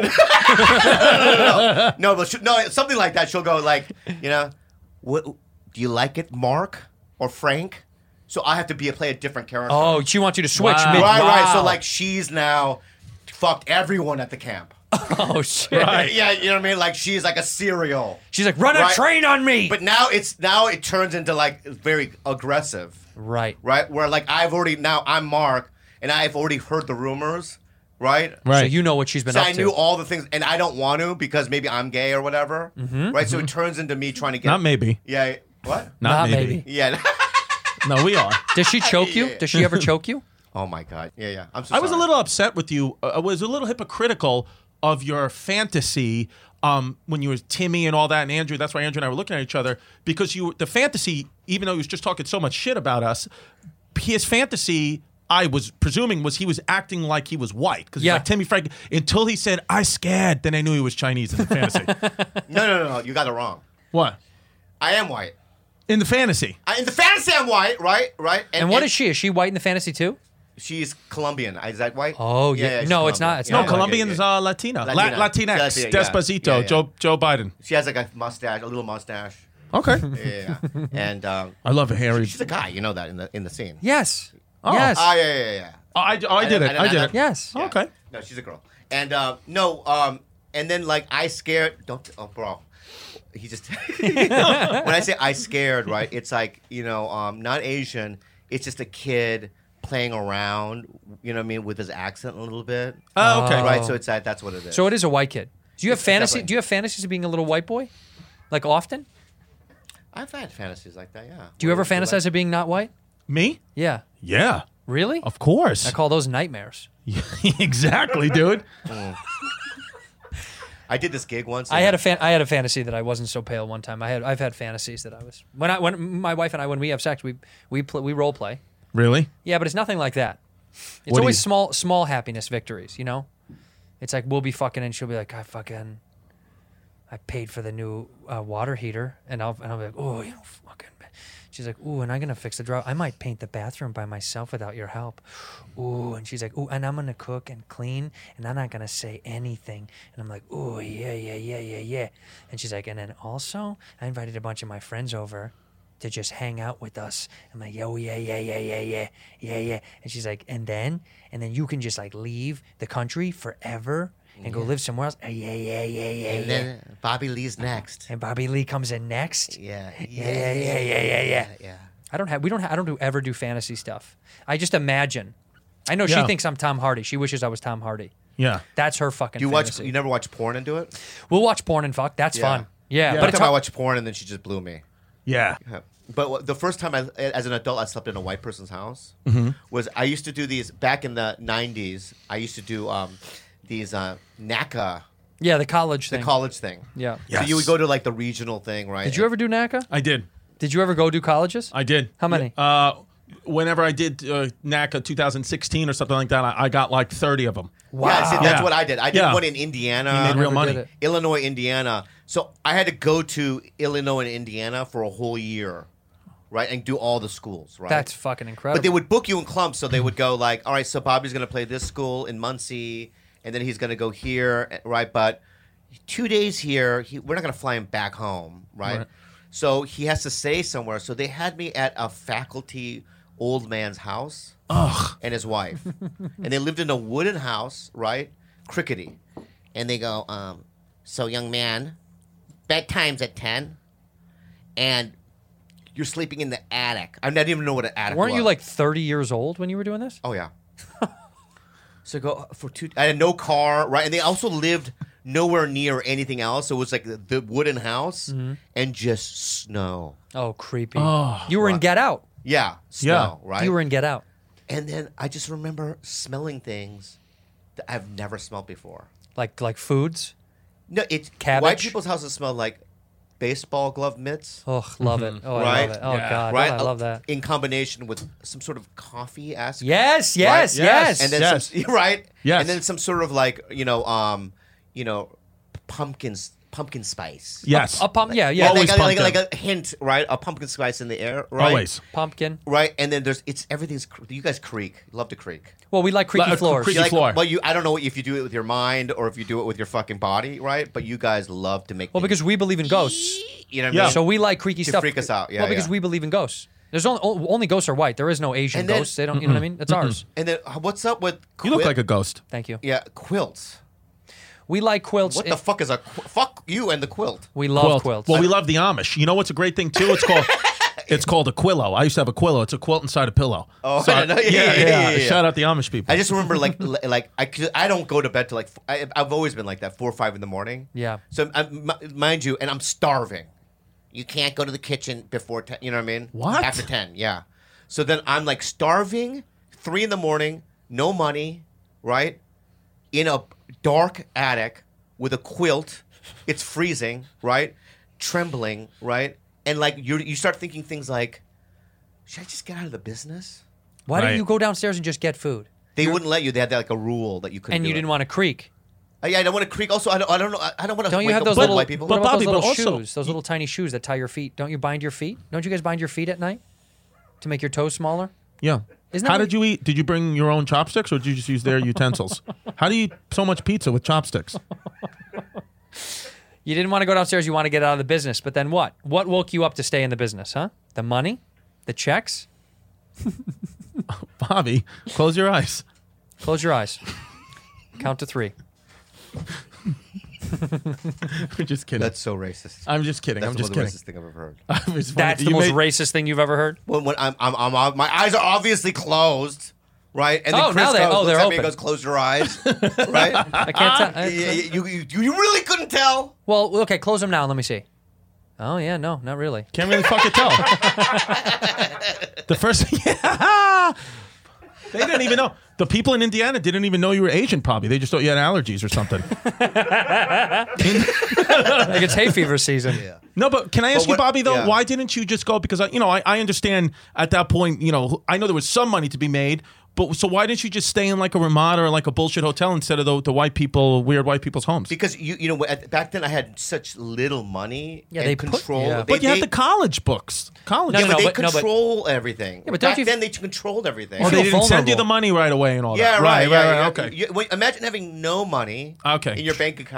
No, but something like that. She'll go like, what? Do you like it, Mark or Frank? So I have to play a different character. Oh, she wants you to switch Wow. mid. right. So Wow. like she's now fucked everyone at the camp. Oh shit. Yeah, you know what I mean? Like she's like a cereal. She's like, run a Right. train on me. But now it turns into like very aggressive, right. right? Where like I'm Mark and I've already heard the rumors, right? Right. So you know what she's been So up I to. knew all the things, and I don't want to because maybe I'm gay or whatever, right? So it turns into me trying to get Not maybe. Yeah, what? Not maybe. maybe. Yeah. No, we are. Does she choke you? Yeah. Does she ever choke you? Oh my god. Yeah. I'm so I was a sorry. little upset with you. I was a little hypocritical of your fantasy when you were Timmy and all that, and Andrew. That's why Andrew and I were looking at each other because the fantasy, even though he was just talking so much shit about us, his fantasy, I was presuming, was he was acting like he was white because Yeah. like Timmy Frank until he said I scared. Then I knew he was Chinese in the fantasy. No. You got it wrong. What I am white. in the fantasy? In the fantasy, I'm white, right? And what is she? Is she white in the fantasy too? She's Colombian. Is that white? Oh, yeah. she's No, it's Colombian. not. It's No, not. Colombian's Latina. Latina. Latinx. Latina, yeah. Despacito. Yeah. Joe Biden. She has like a mustache, a little mustache. Okay. Yeah. And I love a hairy. she's a guy. You know that in the scene. Yes. Oh. Yes. Oh yeah. I did it. I did it. Yes. Yeah. Okay. No, she's a girl. And and then like I scared. Don't. Oh, bro. He just. When I say I scared, right? It's like not Asian. It's just a kid playing around. You know what I mean, with his accent a little bit. Oh, okay. Right. So it's that's what it is. So it is a white kid. Do you have It's fantasy? definitely- Do you have fantasies of being a little white boy? Like often? I've had fantasies like that. Yeah. Do you ever What do fantasize of being not white? Me? Yeah. Yeah. Really? Of course. I call those nightmares. Exactly, dude. I did this gig once. I had a fantasy that I wasn't so pale one time. I've had fantasies that I was when my wife and I when we have sex we role play. Really? Yeah, but it's nothing like that. It's What do always you- small happiness victories, you know? It's like we'll be fucking and she'll be like, I paid for the new water heater, and I'll be like, oh, you know, fucking. She's like, ooh, and I'm gonna fix the drawer. I might paint the bathroom by myself without your help. Ooh, and she's like, ooh, and I'm gonna cook and clean, and I'm not gonna say anything. And I'm like, ooh, yeah. And she's like, and then also, I invited a bunch of my friends over to just hang out with us. I'm like, oh yeah. And she's like, and then you can just like leave the country forever and go live somewhere else. Yeah. And then Bobby Lee's next. And Bobby Lee comes in next. Yeah. I don't ever do fantasy stuff. I just imagine. I know she thinks I'm Tom Hardy. She wishes I was Tom Hardy. Yeah. That's her fucking Do you fantasy. You never watch porn and do it? We'll watch porn and fuck. That's fun. Yeah. But But it's time I watched porn and then she just blew me. Yeah. But the first time as an adult, I slept in a white person's house was I used to do these back in the 90s. I used to do these NACA, yeah, the college thing. the college thing. Yeah. So you would go to like the regional thing, right? Did you ever do NACA? I did. Did you ever go do colleges? I did. How many? Whenever I did NACA 2016 or something like that, I got like 30 of them. Wow. Yeah, see, that's Yeah. what I did. I did Yeah. one in Indiana. You made real never money. did it. Illinois, Indiana. So I had to go to Illinois and Indiana for a whole year, right, and do all the schools, right? That's fucking incredible. But they would book you in clumps, so they would go like, all right, so Bobby's going to play this school in Muncie, and then he's going to go here, right? But 2 days here, we're not going to fly him back home, right? So he has to stay somewhere. So they had me at a faculty old man's house and his wife. And they lived in a wooden house, right? Crickety. And they go, so young man, bedtime's at 10, and you're sleeping in the attic. I didn't even know what an attic was. Weren't you like 30 years old when you were doing this? Oh, yeah. So go for I had no car, right? And they also lived nowhere near anything else. So it was like the wooden house and just snow. Oh, creepy. Oh, you were in Get Out. Yeah, snow, right? You were in Get Out. And then I just remember smelling things that I've never smelled before. Like foods. No, it's Cabbage? white people's houses smell like baseball glove mitts. Oh, love it. Oh, I Right? love it. Oh, Yeah. God. Right, Oh, I love that. In combination with some sort of coffee-esque. Yes. Yes. And then Yes. some, right. Yes. And then some sort of like pumpkin spice. Yes. A pump. Yeah. Always like pumpkin. a hint, right? A pumpkin spice in the air, right? Always. Pumpkin. Right, and then everything's. You guys creak. You love to creak. Well, we like creaky Like a floors. creaky You like, floor. well, I don't know if you do it with your mind or if you do it with your fucking body, right? But you guys love to make. Well, things, because we believe in ghosts. you know what I Yeah. mean? So we like creaky To stuff. freak us out. Yeah, well, because yeah. we believe in ghosts. There's only ghosts are white. There is no Asian And then- ghosts. They don't. You know what I mean? It's ours. And then what's up with? You look like a ghost. Thank you. yeah quilts. We like quilts. What the fuck is fuck you and the quilt? We love quilts. Well, we love the Amish. You know what's a great thing too? It's called a quillo. I used to have a quillo. It's a quilt inside a pillow. Oh, So, I know. Yeah. Shout out the Amish people. I just remember like I don't go to bed till like I've always been like that 4 or 5 in the morning. Yeah. So mind you, and I'm starving. You can't go to the kitchen before 10. You know what I mean? What? After 10, yeah. So then I'm like starving, 3 in the morning, no money, right? In a dark attic with a quilt. It's freezing, right? Trembling, right? And like you start thinking things like, should I just get out of the business? Why don't Right. you go downstairs and just get food? They wouldn't let you. They had like a rule that you couldn't. And you do didn't it. want to creak. Yeah, I don't want to creak. Also, I don't know. I don't want to. Don't you wake have up those with little white people? What about Bobby, those but little also- shoes? Those little tiny shoes that tie your feet. Don't you bind your feet? Don't you guys bind your feet at night to make your toes smaller? Yeah. Isn't that How what- did you eat? Did you bring your own chopsticks or did you just use their utensils? How do you eat so much pizza with chopsticks? You didn't want to go downstairs. You want to get out of the business. But then what? What woke you up to stay in the business? Huh? The money, the checks. Bobby, close your eyes. Close your eyes. Count to 3. We're just kidding. That's so racist. I'm just kidding. That's I'm the just most kidding. racist thing I've ever heard. It's funny. That's the You most made- racist thing you've ever heard. When I'm my eyes are obviously closed, right? And Oh, then Chris now they- goes, oh, looks they're at me and open. goes, "Close your eyes," right? I can't tell. You really couldn't tell. Well, okay, close them now. Let me see. Oh yeah, no, not really. Can't really fucking tell. The first, yeah, they didn't even know. The people in Indiana didn't even know you were Asian. Probably they just thought you had allergies or something. Like it's hay fever season. No, but can I ask you, what- Bobby? Though, yeah. why didn't you just go? Because I understand at that point. I know there was some money to be made. But so why didn't you just stay in like a Ramada or like a bullshit hotel instead of the weird white people's homes? Because back then I had such little money Yeah, and they put- control. yeah. But you had the college books. College. No, Yeah, no, but they but- no, but- control everything. Yeah, but don't back you- then they controlled everything. Oh, feel they didn't send you vulnerable. the money right away and all Yeah, that. right. Right. Okay. Imagine having no money Okay. in your bank account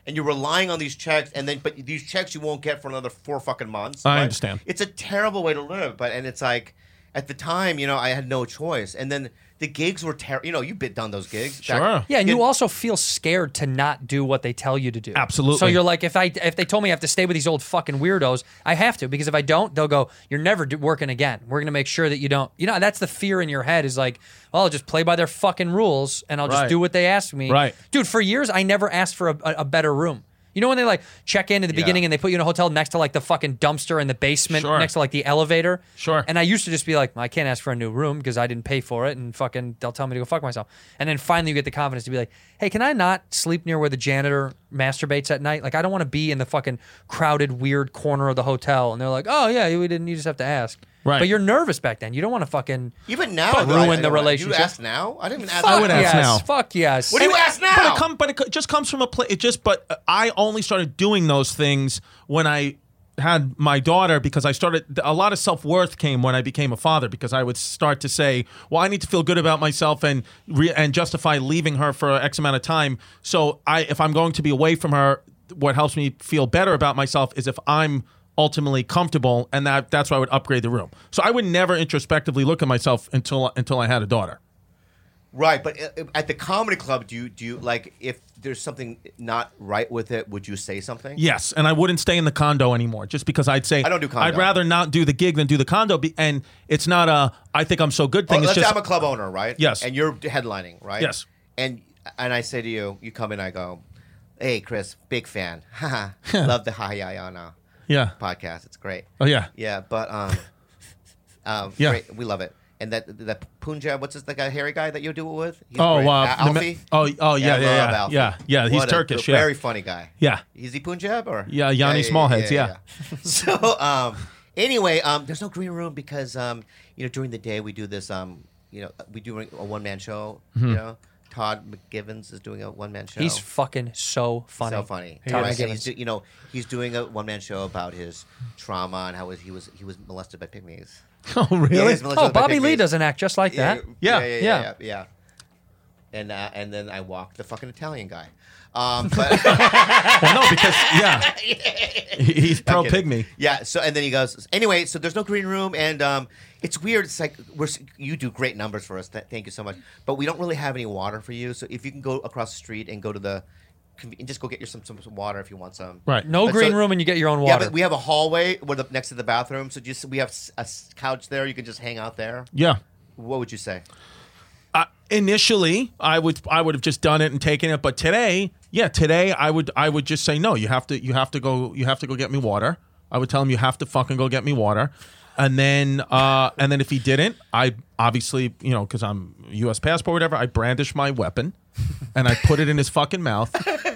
and you're relying on these checks, but these checks you won't get for another 4 fucking months. I right? understand. It's a terrible way to live, and it's like at the time, I had no choice, and then the gigs were terrible. You've been done those gigs. Sure. Yeah, and you also feel scared to not do what they tell you to do. Absolutely. So you're like, if they told me I have to stay with these old fucking weirdos, I have to, because if I don't, they'll go, you're never working again. We're gonna make sure that you don't. That's the fear in your head is like, well, I'll just play by their fucking rules and I'll just Right. do what they ask me. Right. Dude, for years I never asked for a better room. You know when they like check in at the beginning and they put you in a hotel next to like the fucking dumpster in the basement Sure. next to like the elevator? Sure. And I used to just be like, I can't ask for a new room because I didn't pay for it and fucking they'll tell me to go fuck myself. And then finally you get the confidence to be like, hey, can I not sleep near where the janitor masturbates at night? Like I don't want to be in the fucking crowded weird corner of the hotel. And they're like, oh yeah, you just have to ask. Right. But you're nervous back then. You don't want to fucking Even now, Fuck, though, ruin the relationship. You ask now? I didn't even ask. I would ask yes, now. Fuck yes. What do you ask now? But it just comes from a place. But I only started doing those things when I had my daughter, because I started, a lot of self-worth came when I became a father, because I would start to say, well, I need to feel good about myself and justify leaving her for X amount of time. So if I'm going to be away from her, what helps me feel better about myself is if I'm ultimately comfortable, and that's why I would upgrade the room. So I would never introspectively look at myself until I had a daughter. Right, but at the comedy club, do you like, if there's something not right with it, would you say something? Yes, and I wouldn't stay in the condo anymore, just because I'd say I don't do condo. I'd rather not do the gig than do the condo, and it's not a I think I'm so good thing. It's Let's say just I'm a club owner, right? Yes. And you're headlining, right? Yes. And I say to you, you come in, I go, hey, Chris, big fan. Love the Hayayana yeah. podcast. It's great. Oh yeah. Yeah, but Yeah. great. We love it. And that Punjab, what's the guy, hairy guy that you do it with? He's Oh, great. the Alfie. oh yeah, I love yeah, Alfie. yeah. He's What a Turkish. very funny guy. Yeah. Is he Punjab or? Yeah, Yanni Smallheads, yeah. So anyway, there's no green room because during the day we do this we do a one man show. Mm-hmm. Todd McGivens is doing a one man show. He's fucking so funny. So funny. Todd Right. And McGivens. he's doing a one man show about his trauma and how he was molested by pygmies. Oh Yeah, he really? was molested Oh, by Bobby Lee pygmies. doesn't act just like that. Yeah. And then I walked the fucking Italian guy. But Well, no, because he's pro I'm kidding. pygmy. Yeah. So and then he goes. Anyway, so there's no green room, and it's weird. It's like you do great numbers for us. Thank you so much. But we don't really have any water for you. So if you can go across the street and go to and just go get some water if you want some. Right. No But green so- room and you get your own Yeah, water. but we have a hallway next to the bathroom. So we have a couch there. You can just hang out there. Yeah. What would you say? Initially, I would have just done it and taken it, but today I would just say no. You have to go get me water. I would tell him you have to fucking go get me water, and then if he didn't, I obviously because I'm U.S. passport or whatever, I brandish my weapon, and I put it in his fucking mouth,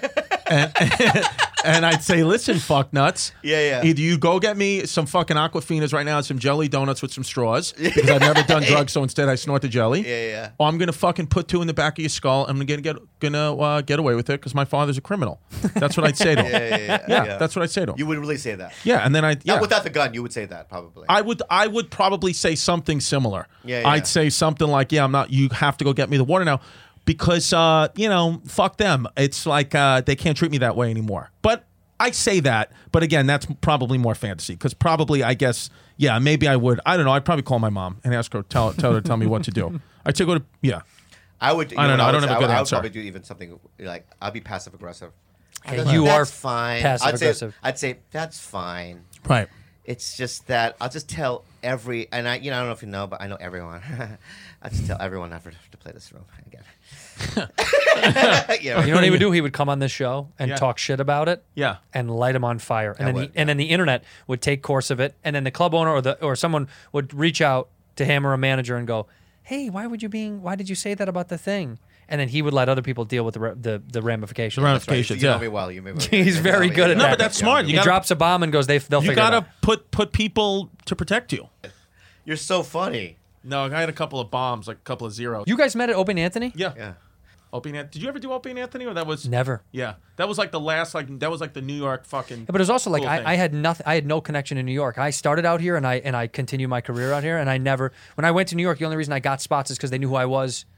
and I'd say, listen, fuck nuts. Yeah. Either you go get me some fucking Aquafinas right now and some jelly donuts with some straws because I've never done drugs, so instead I snort the jelly. Yeah. Or I'm gonna fucking put 2 in the back of your skull. I'm gonna get away with it because my father's a criminal. That's what I'd say to him. Yeah. That's what I'd say to him. You would really say that. Yeah, and then Not without the gun, you would say that probably. I would probably say something similar. Yeah. I'd say something like, I'm not. You have to go get me the water now, because fuck them. It's like they can't treat me that way anymore. But I say that, but again, that's probably more fantasy. Because probably, I guess, maybe I would. I don't know. I'd probably call my mom and ask her, tell her to tell me what to do. I'd say go to I would. I don't know. I don't would have a say? good I would answer. probably do even something like I'll be passive aggressive. Yeah, you are That's fine. passive-aggressive. I'd say that's fine. Right. It's just that I'll just tell and I don't know if you know, but I know everyone. I just tell everyone never to play this room again. You know what he would do? He would come on this show and Yeah. talk shit about it. Yeah. And light him on fire. And I then would, and then the internet would take course of it. And then the club owner or someone would reach out to him or a manager and go, "Hey, why did you say that about the thing?" And then he would let other people deal with the ramifications. The ramifications. You know Yeah. me well. You know me He's very good at No, that. but that's smart. He You gotta- drops a bomb and goes, they'll You figure it gotta out. put people to protect you. You're so funny. No, I had a couple of bombs, like a couple of zeros. You guys met at Opie and Anthony? Yeah. Yeah. Opie and Anthony. Did you ever do Opie and Anthony, or that was Never. Yeah, that was like the last, that was like the New York fucking. Yeah, but it was also like cool thing. I had nothing. I had no connection in New York. I started out here and I continued my career out here. And I never, when I went to New York, the only reason I got spots is because they knew who I was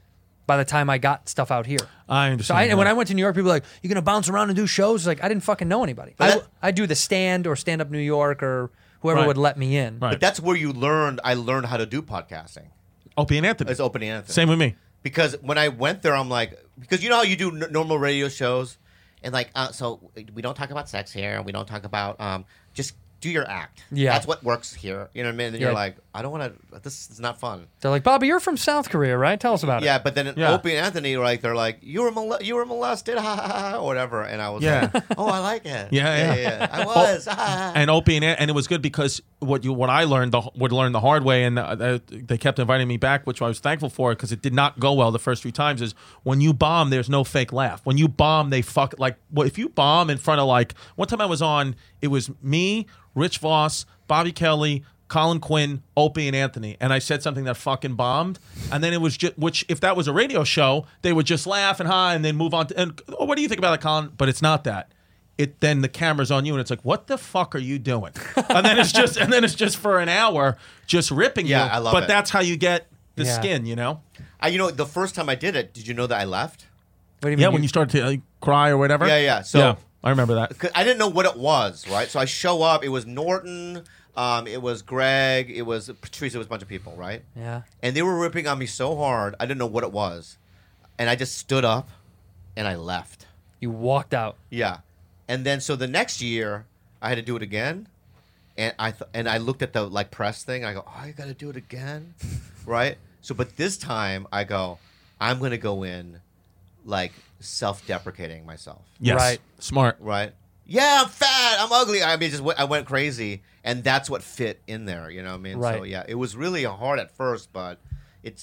by the time I got stuff out here. I So understand. and when I went to New York, people were like, "You gonna bounce around and do shows?" Like I didn't fucking know anybody. I do the Stand or Stand Up New York or whoever Right. would let me in. Right. But that's where I learned how to do podcasting. Opie and Anthony. It's Opie and Anthony. Same with me. Because when I went there, I'm like, because you know how you do normal radio shows, and like, so we don't talk about sex here, we don't talk about, just do your act. Yeah. That's what works here. You know what I mean? And Yeah. you're like, I don't want to. This is not fun. They're like, "Bobby, you're from South Korea, right? Tell us about it." Yeah, but then Yeah. Opie and Anthony, like, they're like, you were molested, ha ha ha, or whatever, and I was Yeah. like, oh, I like it. Yeah. I was. ha, ha, ha. And Opie and it was good because what I learned would learn the hard way, and they kept inviting me back, which I was thankful for because it did not go well the first 3 times. Is when you bomb, there's no fake laugh. When you bomb, they fuck like. Well, if you bomb in front of like one time I was on, it was me, Rich Voss, Bobby Kelly, Colin Quinn, Opie, and Anthony, and I said something that fucking bombed, and then it was just, which if that was a radio show, they would just laugh and hi, and then move on to, and oh, what do you think about it, Colin? But it's not that. Then the camera's on you, and it's like, what the fuck are you doing? And then it's just for an hour, just ripping you. Yeah, I love but it. that's how you get the Yeah. skin, you know? The first time I did it, did you know that I left? What do you Yeah, mean? when you start to cry or whatever. Yeah. So yeah, I remember that. 'cause I didn't know what it was, right? So I show up. It was Norton. It was Greg. It was Patrice. It was a bunch of people, right? Yeah. And they were ripping on me so hard, I didn't know what it was, and I just stood up, and I left. You walked out. Yeah, and then so the next year I had to do it again, and I looked at the like press thing. And I go, oh, you got to do it again, right? So, but this time I go, I'm gonna go in, like self-deprecating myself. Yes. Right. Smart. Right? Yeah, I'm fat. I'm ugly. I mean, I went crazy, and that's what fit in there. You know what I mean? Right. So yeah, it was really hard at first, but it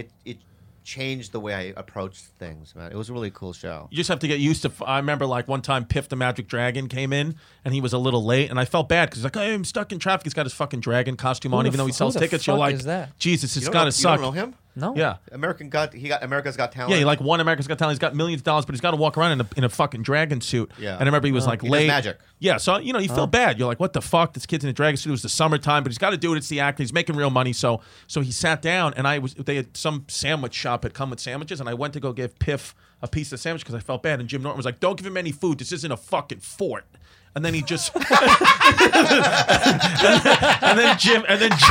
changed the way I approached things. Man, it was a really cool show. You just have to get used to. I remember like one time Piff the Magic Dragon came in and he was a little late, and I felt bad because like, hey, I'm stuck in traffic. He's got his fucking dragon costume on, the even though he f- sells who the tickets. You're fuck like, is that? Jesus, it's You got to don't suck. know him? No. Yeah. He got America's Got Talent. Yeah, he like won America's Got Talent. He's got millions of dollars, but he's got to walk around in a fucking dragon suit. Yeah. And I remember he was like He does late. magic. Yeah, so you know you feel bad. You're like, what the fuck? This kid's in a dragon suit. It was the summertime, but he's got to do it. It's the acting. He's making real money. So he sat down, and they had some sandwich shop had come with sandwiches, and I went to go give Piff a piece of the sandwich because I felt bad. And Jim Norton was like, "Don't give him any food. This isn't a fucking fort." And then he just, and then Jim,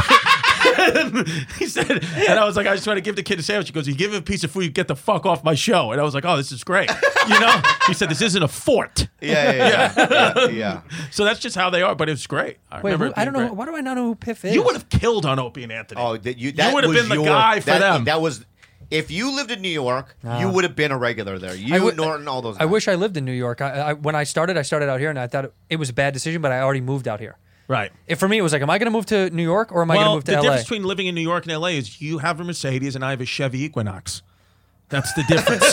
he said, and I was like, I just want to give the kid a sandwich. He goes, you give him a piece of food, you get the fuck off my show. And I was like, oh, this is great. You know, he said, this isn't a fort. Yeah. So that's just how they are, but it was great. I Wait, remember it I being don't know. great. Why do I not know who Piff is? You would have killed on Opie and Anthony. Oh, You that would have was been the guy for them. That was. If you lived in New York, you would have been a regular there. Norton, all those guys. I wish I lived in New York. When I started out here, and I thought it was a bad decision, but I already moved out here. Right. For me, it was like, am I going to move to New York or am I going to move to the LA? difference between living in New York and LA is you have a Mercedes and I have a Chevy Equinox. That's the difference.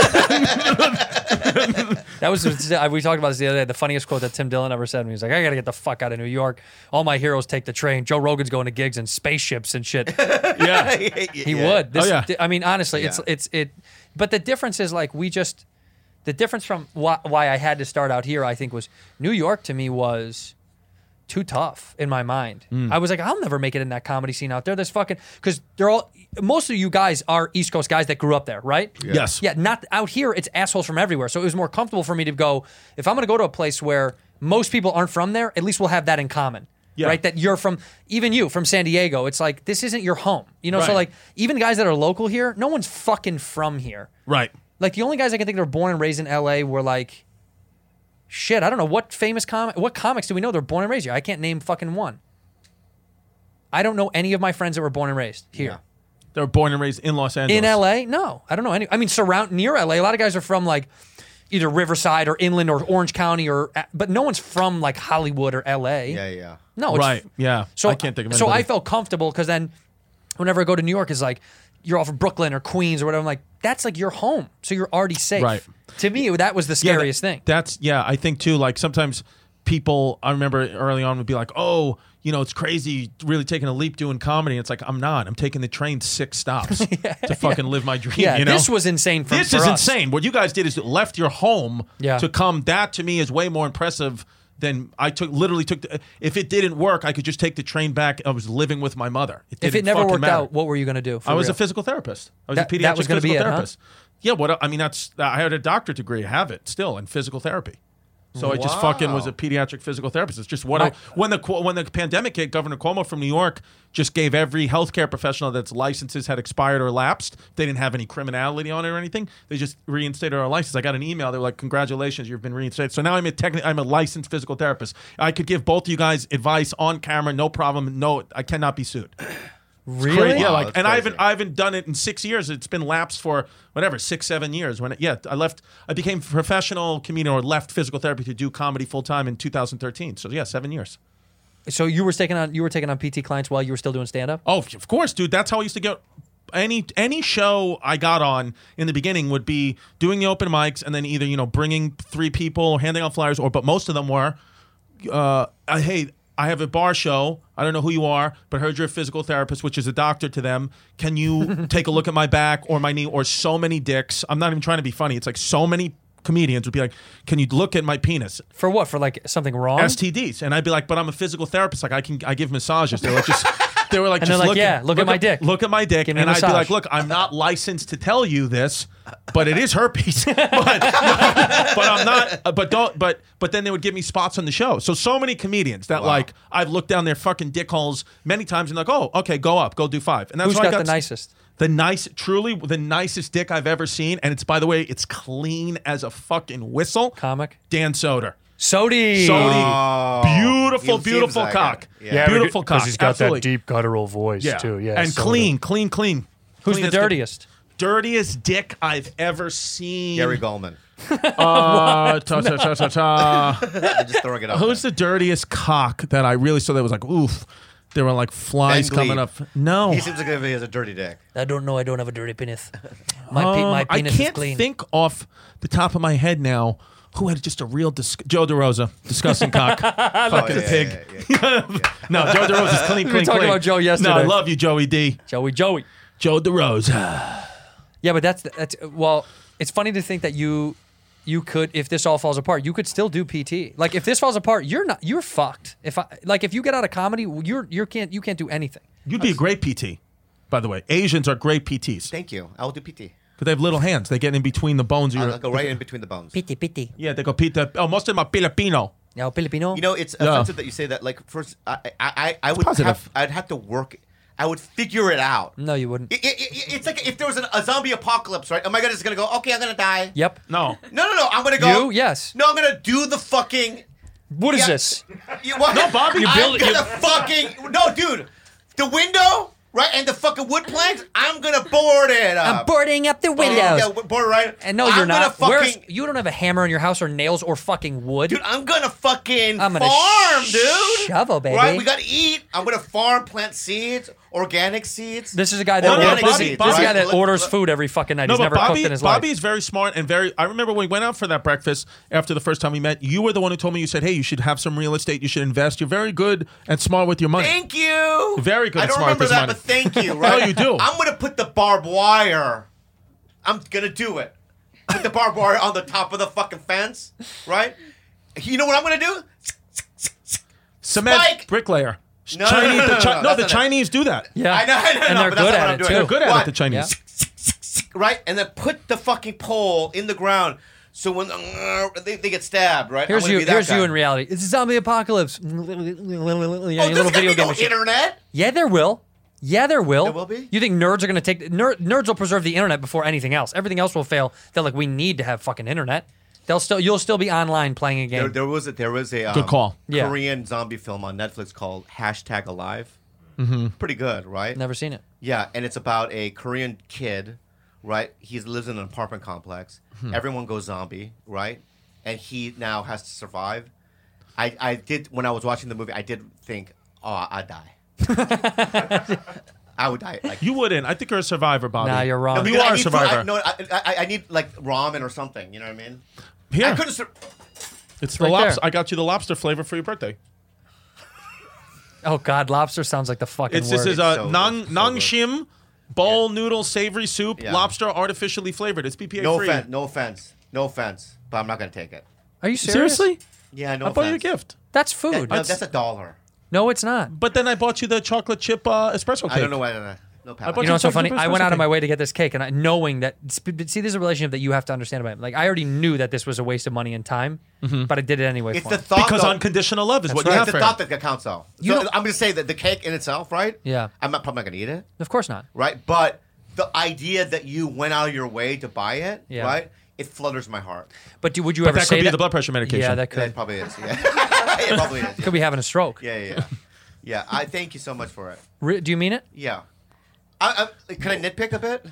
That was we talked about this the other day. The funniest quote that Tim Dillon ever said to me. He's like, I got to get the fuck out of New York. All my heroes take the train. Joe Rogan's going to gigs in spaceships and shit. Yeah. He would. Oh, yeah. I mean, honestly, it's. But the difference is like the difference from why I had to start out here, I think, was New York to me was too tough in my mind. I was like, I'll never make it in that comedy scene out there. There's fucking, because most of you guys are East Coast guys that grew up there, right? Yes. Yeah, not out here. It's assholes from everywhere. So it was more comfortable for me to go, if I'm going to go to a place where most people aren't from there, at least we'll have that in common. Yeah. Right? That you're from, even you from San Diego. It's like, this isn't your home. You know, so Right. like, even guys that are local here, no one's fucking from here. Right. Like, the only guys I can think that were born and raised in LA were like, shit, I don't know. What comics do we know they're born and raised here? I can't name fucking one. I don't know any of my friends that were born and raised here. They were born and raised in Los Angeles. In LA? No, I don't know any. I mean, near LA. A lot of guys are from like either Riverside or Inland or Orange County, but no one's from like Hollywood or LA. Yeah. No, it's, Right. Yeah. So I can't think of So anybody. I felt comfortable because then, whenever I go to New York, it's like you're all from Brooklyn or Queens or whatever. I'm like, that's like your home, so you're already safe. Right. To me, that was the scariest thing. I think too, like sometimes people, I remember early on would be like, oh, you know, it's crazy really taking a leap doing comedy. It's like, I'm not. I'm taking the train 6 stops to fucking live my dream, Yeah, you know? this was insane This for is us. insane. What you guys did is left your home Yeah. to come. That to me is way more impressive then I literally took. If it didn't work, I could just take the train back. I was living with my mother. If didn't it never fucking worked matter. out, what were you going to do? I was real? a physical therapist. I was That- a pediatric that was gonna physical be it, huh? therapist. Yeah, what I mean, I had a doctorate degree. I have it still in physical therapy. So I just fucking was a pediatric physical therapist. It's just what when the pandemic hit, Governor Cuomo from New York just gave every healthcare professional that's licenses had expired or lapsed. They didn't have any criminality on it or anything. They just reinstated our license. I got an email. They were like, "Congratulations, you've been reinstated." So now I'm a licensed physical therapist. I could give both of you guys advice on camera, no problem. No, I cannot be sued. Really? Crazy. Yeah, Wow, like, that's and crazy. I haven't done it in 6 years. It's been lapsed for whatever 6-7 years. I became a professional comedian or left physical therapy to do comedy full time in 2013. So yeah, 7 years. So you were taking on PT clients while you were still doing stand up? Oh, of course, dude. That's how I used to get. Any show I got on in the beginning would be doing the open mics and then either bringing 3 people, handing out flyers, but most of them were, hey, I have a bar show. I don't know who you are, but heard you're a physical therapist, which is a doctor to them. Can you take a look at my back or my knee or so many dicks? I'm not even trying to be funny. It's like so many comedians would be like, can you look at my penis? For what? For like something wrong? STDs. And I'd be like, but I'm a physical therapist. Like I give massages. They're like, they were like, And just they're like, yeah, look at my dick. Look at my dick. Give me And a I'd be massage. like, look, I'm not licensed to tell you this, but it is herpes. but I'm not. But then they would give me spots on the show. So many comedians that like I've looked down their fucking dick holes many times and like, oh, okay, go up, go do 5. And that's Who's why I got the nicest? Truly the nicest dick I've ever seen. And it's, by the way, it's clean as a fucking whistle. Comic? Dan Soder. Sodi. Beautiful, he beautiful seems like cock. it. Yeah. Beautiful cock. he's got Absolutely. that deep guttural voice Yeah. too. Yeah, And so clean. Who's Clean the as dirtiest? Dirtiest dick I've ever seen. Gary Goldman. Ta, ta, ta, ta, ta. I'm just throwing it out. Who's the dirtiest cock that I really saw that was like, oof? There were like flies Ben coming Gleib. up. No. He seems like he has a dirty dick. I don't know. I don't have a dirty penis. My I penis is can't clean. think off the top of my head now who had just a real Joe DeRosa, disgusting cock, fucking yeah, pig. yeah. No, Joe DeRosa's clean, We clean, were talking clean. about Joe yesterday. No, I love you, Joey D. Joey. Joe DeRosa. Yeah, but that's well. It's funny to think that you could, if this all falls apart, you could still do PT. Like if this falls apart, you're fucked. If you get out of comedy, you can't do anything. You'd be a great PT, by the way. Asians are great PTs Thank you. I will do PT. because they have little hands. They get in between the bones. Of I'll your, go right in between the bones. PT. yeah, they go pita. Oh, most of them are Filipino. Now Filipino. You know, it's Yeah. offensive that you say that. Like, first, I would positive. I'd have to work. I would figure it out. No, you wouldn't. It's like if there was a zombie apocalypse, right? Am I just gonna go? Okay, I'm gonna die. Yep. No. No. I'm gonna go. You? Yes. No, I'm gonna do the fucking. What is Yeah. this? What? No, Bobby, you I'm build it- gonna fucking no, dude. The window, right, and the fucking wood planks. I'm gonna board it up. I'm boarding up the windows. Yeah, board it right. And no, I'm you're not. Gonna fucking, You don't have a hammer in your house or nails or fucking wood. dude, I'm gonna fucking I'm gonna farm, dude. shovel, baby. Right, we gotta eat. I'm gonna farm, plant seeds, organic seeds. This is a guy that Organic this is seeds, a guy right? that Look- orders look- food every fucking night. No, He's but never Bobby, cooked in his Bobby life. is very smart and very. I remember when we went out for that breakfast after the first time we met. You were the one who told me. You said, "Hey, you should have some real estate. You should invest. You're very good and smart with your money." Thank you. Very good I and don't smart remember with that, money. but thank you. Right? No, you do. I'm gonna put the barbed wire. I'm gonna do it. Put the barbed wire on the top of the fucking fence, right? You know what I'm gonna do? Cement Spike! bricklayer. No, Chinese, no, the that's the not Chinese do that. Yeah, I know, and but they're that's good not what at I'm it doing. too. They're good at What? it. The Chinese. Right, and then put the fucking pole in the ground. So when they get stabbed, right? Here's I'm gonna you. be that Here's guy. you in reality. It's a zombie apocalypse. Yeah, Oh, your there's little gonna video be game. no machine. internet. Yeah, there will. Yeah, there will. There will be? You think nerds are going to take nerds will preserve the internet before anything else. Everything else will fail. They're like, we need to have fucking internet. You'll still be online playing a game. There was a Good call. Yeah. Korean zombie film on Netflix called #Alive. Mm-hmm. Pretty good, right? Never seen it. Yeah, and it's about a Korean kid, right? He lives in an apartment complex. Everyone goes zombie, right? And he now has to survive. I did when I was watching the movie. I did think, oh, I'd die. I would die. Like You wouldn't. I think you're a survivor, Bobby. Nah, you're wrong. You because I are a need food. survivor. I need like ramen or something. You know what I mean? Here, I couldn't. it's the right there. lobster. I got you the lobster flavor for your birthday. Oh God, lobster sounds like the fucking This word. is so nang good. nang shim bowl noodle savory soup, Yeah. lobster artificially flavored. It's BPA No free. offense. No offense. No offense. But I'm not gonna take it. Are you serious? Seriously? Yeah, no I bought you a offense. gift. That's food. No, that's $1. No, it's not. But then I bought you the chocolate chip espresso cake. I don't know why. No, I bought You know what's so chocolate funny? chip I went espresso out of my cake. way to get this cake, and knowing that, see, there's a relationship that you have to understand about it. Like, I already knew that this was a waste of money and time, but I did it anyway. It's for the him. thought. Because though, unconditional love is what you it's have the for thought him. that counts, though. You So don't- I'm going to say that the cake in itself, right? Yeah. I'm probably not going to eat it, Of course not. right? But the idea that you went out of your way to buy it, Yeah. it flutters my heart. But would you But ever that say could be that? the blood pressure medication. Yeah, that It could. probably is. Yeah, it probably is. Could be having a stroke. Yeah. Yeah, I thank you so much for it. Do you mean it? Yeah. Can I nitpick a bit?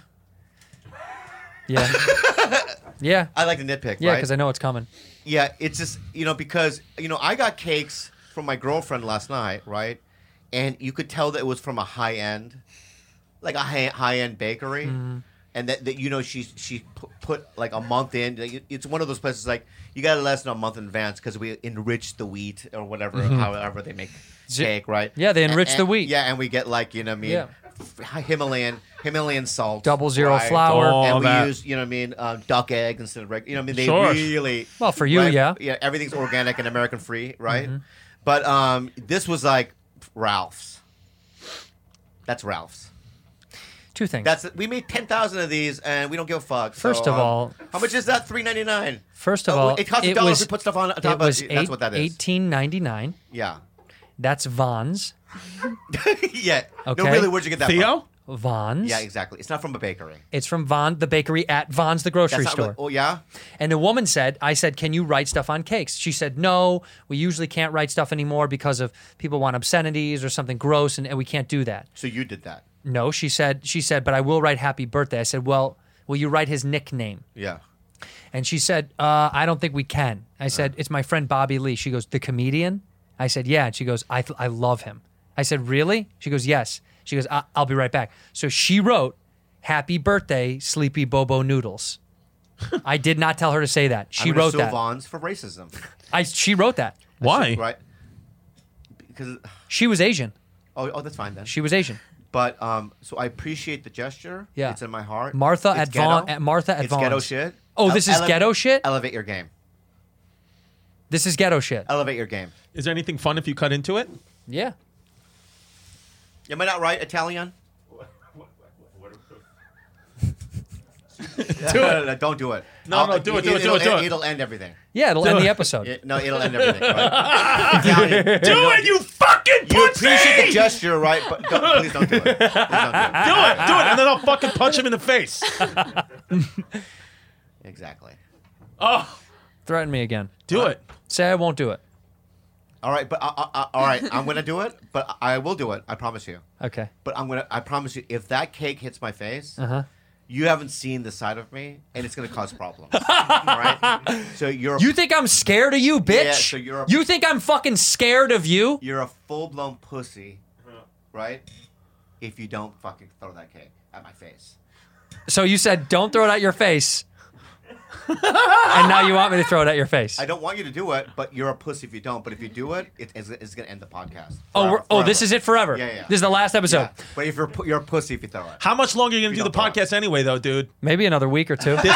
Yeah. Yeah. I like to nitpick, Yeah, right? because I know it's coming. Yeah, it's just, because, I got cakes from my girlfriend last night, right? And you could tell that it was from a high-end, like a high-end bakery. Mm-hmm. And that she put like a month in. Like, it's one of those places like you got to less than a month in advance because we enrich the wheat or whatever, however they make cake, right? Yeah, they enrich the wheat. Yeah, and we get like Yeah. Himalayan salt, 00 right? flour. Oh, and we that. use duck eggs instead of regular. They Sure. really Well, for you, right? yeah. Yeah, everything's organic and American free, right? But this was like Ralph's. That's Ralph's. Two things. We made 10,000 of these, and we don't give a fuck. First So, of all, how much is that? $3.99. First of all, it costs it $1 was to put stuff on top it of was it. That's what that is. $18.99. Yeah, That's Vons. yeah. Okay. No, really, where'd you get that Theo? Vons. from? Yeah, exactly. It's not from a bakery. It's from Von, the bakery at Von's, the grocery That's not store. really- oh yeah. And the woman said, I said, can you write stuff on cakes? She said, no, we usually can't write stuff anymore because of people want obscenities or something gross, and we can't do that. So you did that. No, she said, but I will write happy birthday. I said, well, will you write his nickname? Yeah. And she said, I don't think we can. I said, it's my friend Bobby Lee. She goes, the comedian? I said, yeah. And she goes, I love him. I said, really? She goes, yes. She goes, I'll be right back. So she wrote, happy birthday, Sleepy Bobo Noodles. I did not tell her to say that. She I'm gonna wrote sue that. Vons for racism. She wrote that. Why? Right. Because She was Asian. oh, that's fine then. She was Asian. But so I appreciate the gesture. Yeah. It's in my heart. Martha It's at Vaughn. ghetto. Martha at It's ghetto Vaughn's. shit. Oh, this is ghetto shit? Elevate your game. This is ghetto shit. Elevate your game. Is there anything fun if you cut into it? Yeah. Am I not right, Italian? do it. Don't do it. No, do it, do it. It'll end everything. Yeah, it'll end the episode. No, it'll end everything. Right? Italian. Do it, you fucking You pussy! appreciate the gesture, right? But please don't do it. Please don't do it. Do it, and then I'll fucking punch him in the face. Exactly. Oh, Threaten me again. do it. Say I won't do it. All right, but all right, I'm gonna do it, but I will do it. I promise you. Okay. But I promise you, if that cake hits my face, Uh-huh. you haven't seen the side of me, and it's gonna cause problems. All right. So You think I'm scared of you, bitch? Yeah, so you're a- You think I'm fucking scared of you? you're a full blown pussy, right? If you don't fucking throw that cake at my face. So you said don't throw it at your face. And now you want me to throw it at your face. I don't want you to do it, but you're a pussy if you don't. But if you do it, it's gonna end the podcast. Oh, this is it forever. Yeah. This is the last episode. Yeah. But if you're a pussy if you throw it. How much longer are you gonna do the don't throw podcast anyway, though, dude? Maybe another week or two. Do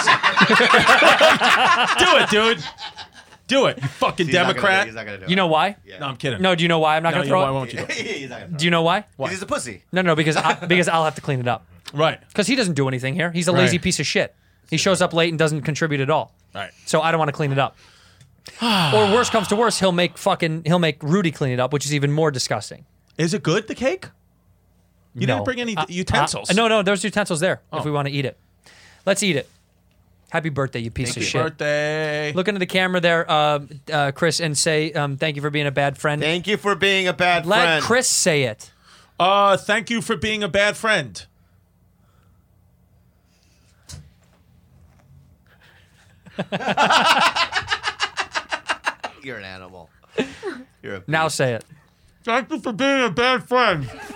it, dude. Do it, you fucking He's not gonna do it. Democrat. He's not gonna do it. You know why? No, I'm kidding. No, do you know why I'm not No, gonna you- throw why it? won't you do it? He's not gonna throw Do you know why? it. He's a pussy. No, because I'll have to clean it up. Right. Because he doesn't do anything here. He's a lazy Right. piece of shit. He shows up late and doesn't contribute at all. Right. So I don't want to clean it up. Or worse comes to worse, he'll make Rudy clean it up, which is even more disgusting. Is it good, the cake? You No. didn't bring any utensils. No, there's utensils there if Oh. we want to eat it. Let's eat it. Happy birthday, you piece of Happy shit. birthday. Look into the camera there, Chris, and say thank you for being a bad friend. Thank you for being a bad Let friend. Chris say it. Thank you for being a bad friend. You're an animal. You're a Now say it. Thank you for being a bad friend.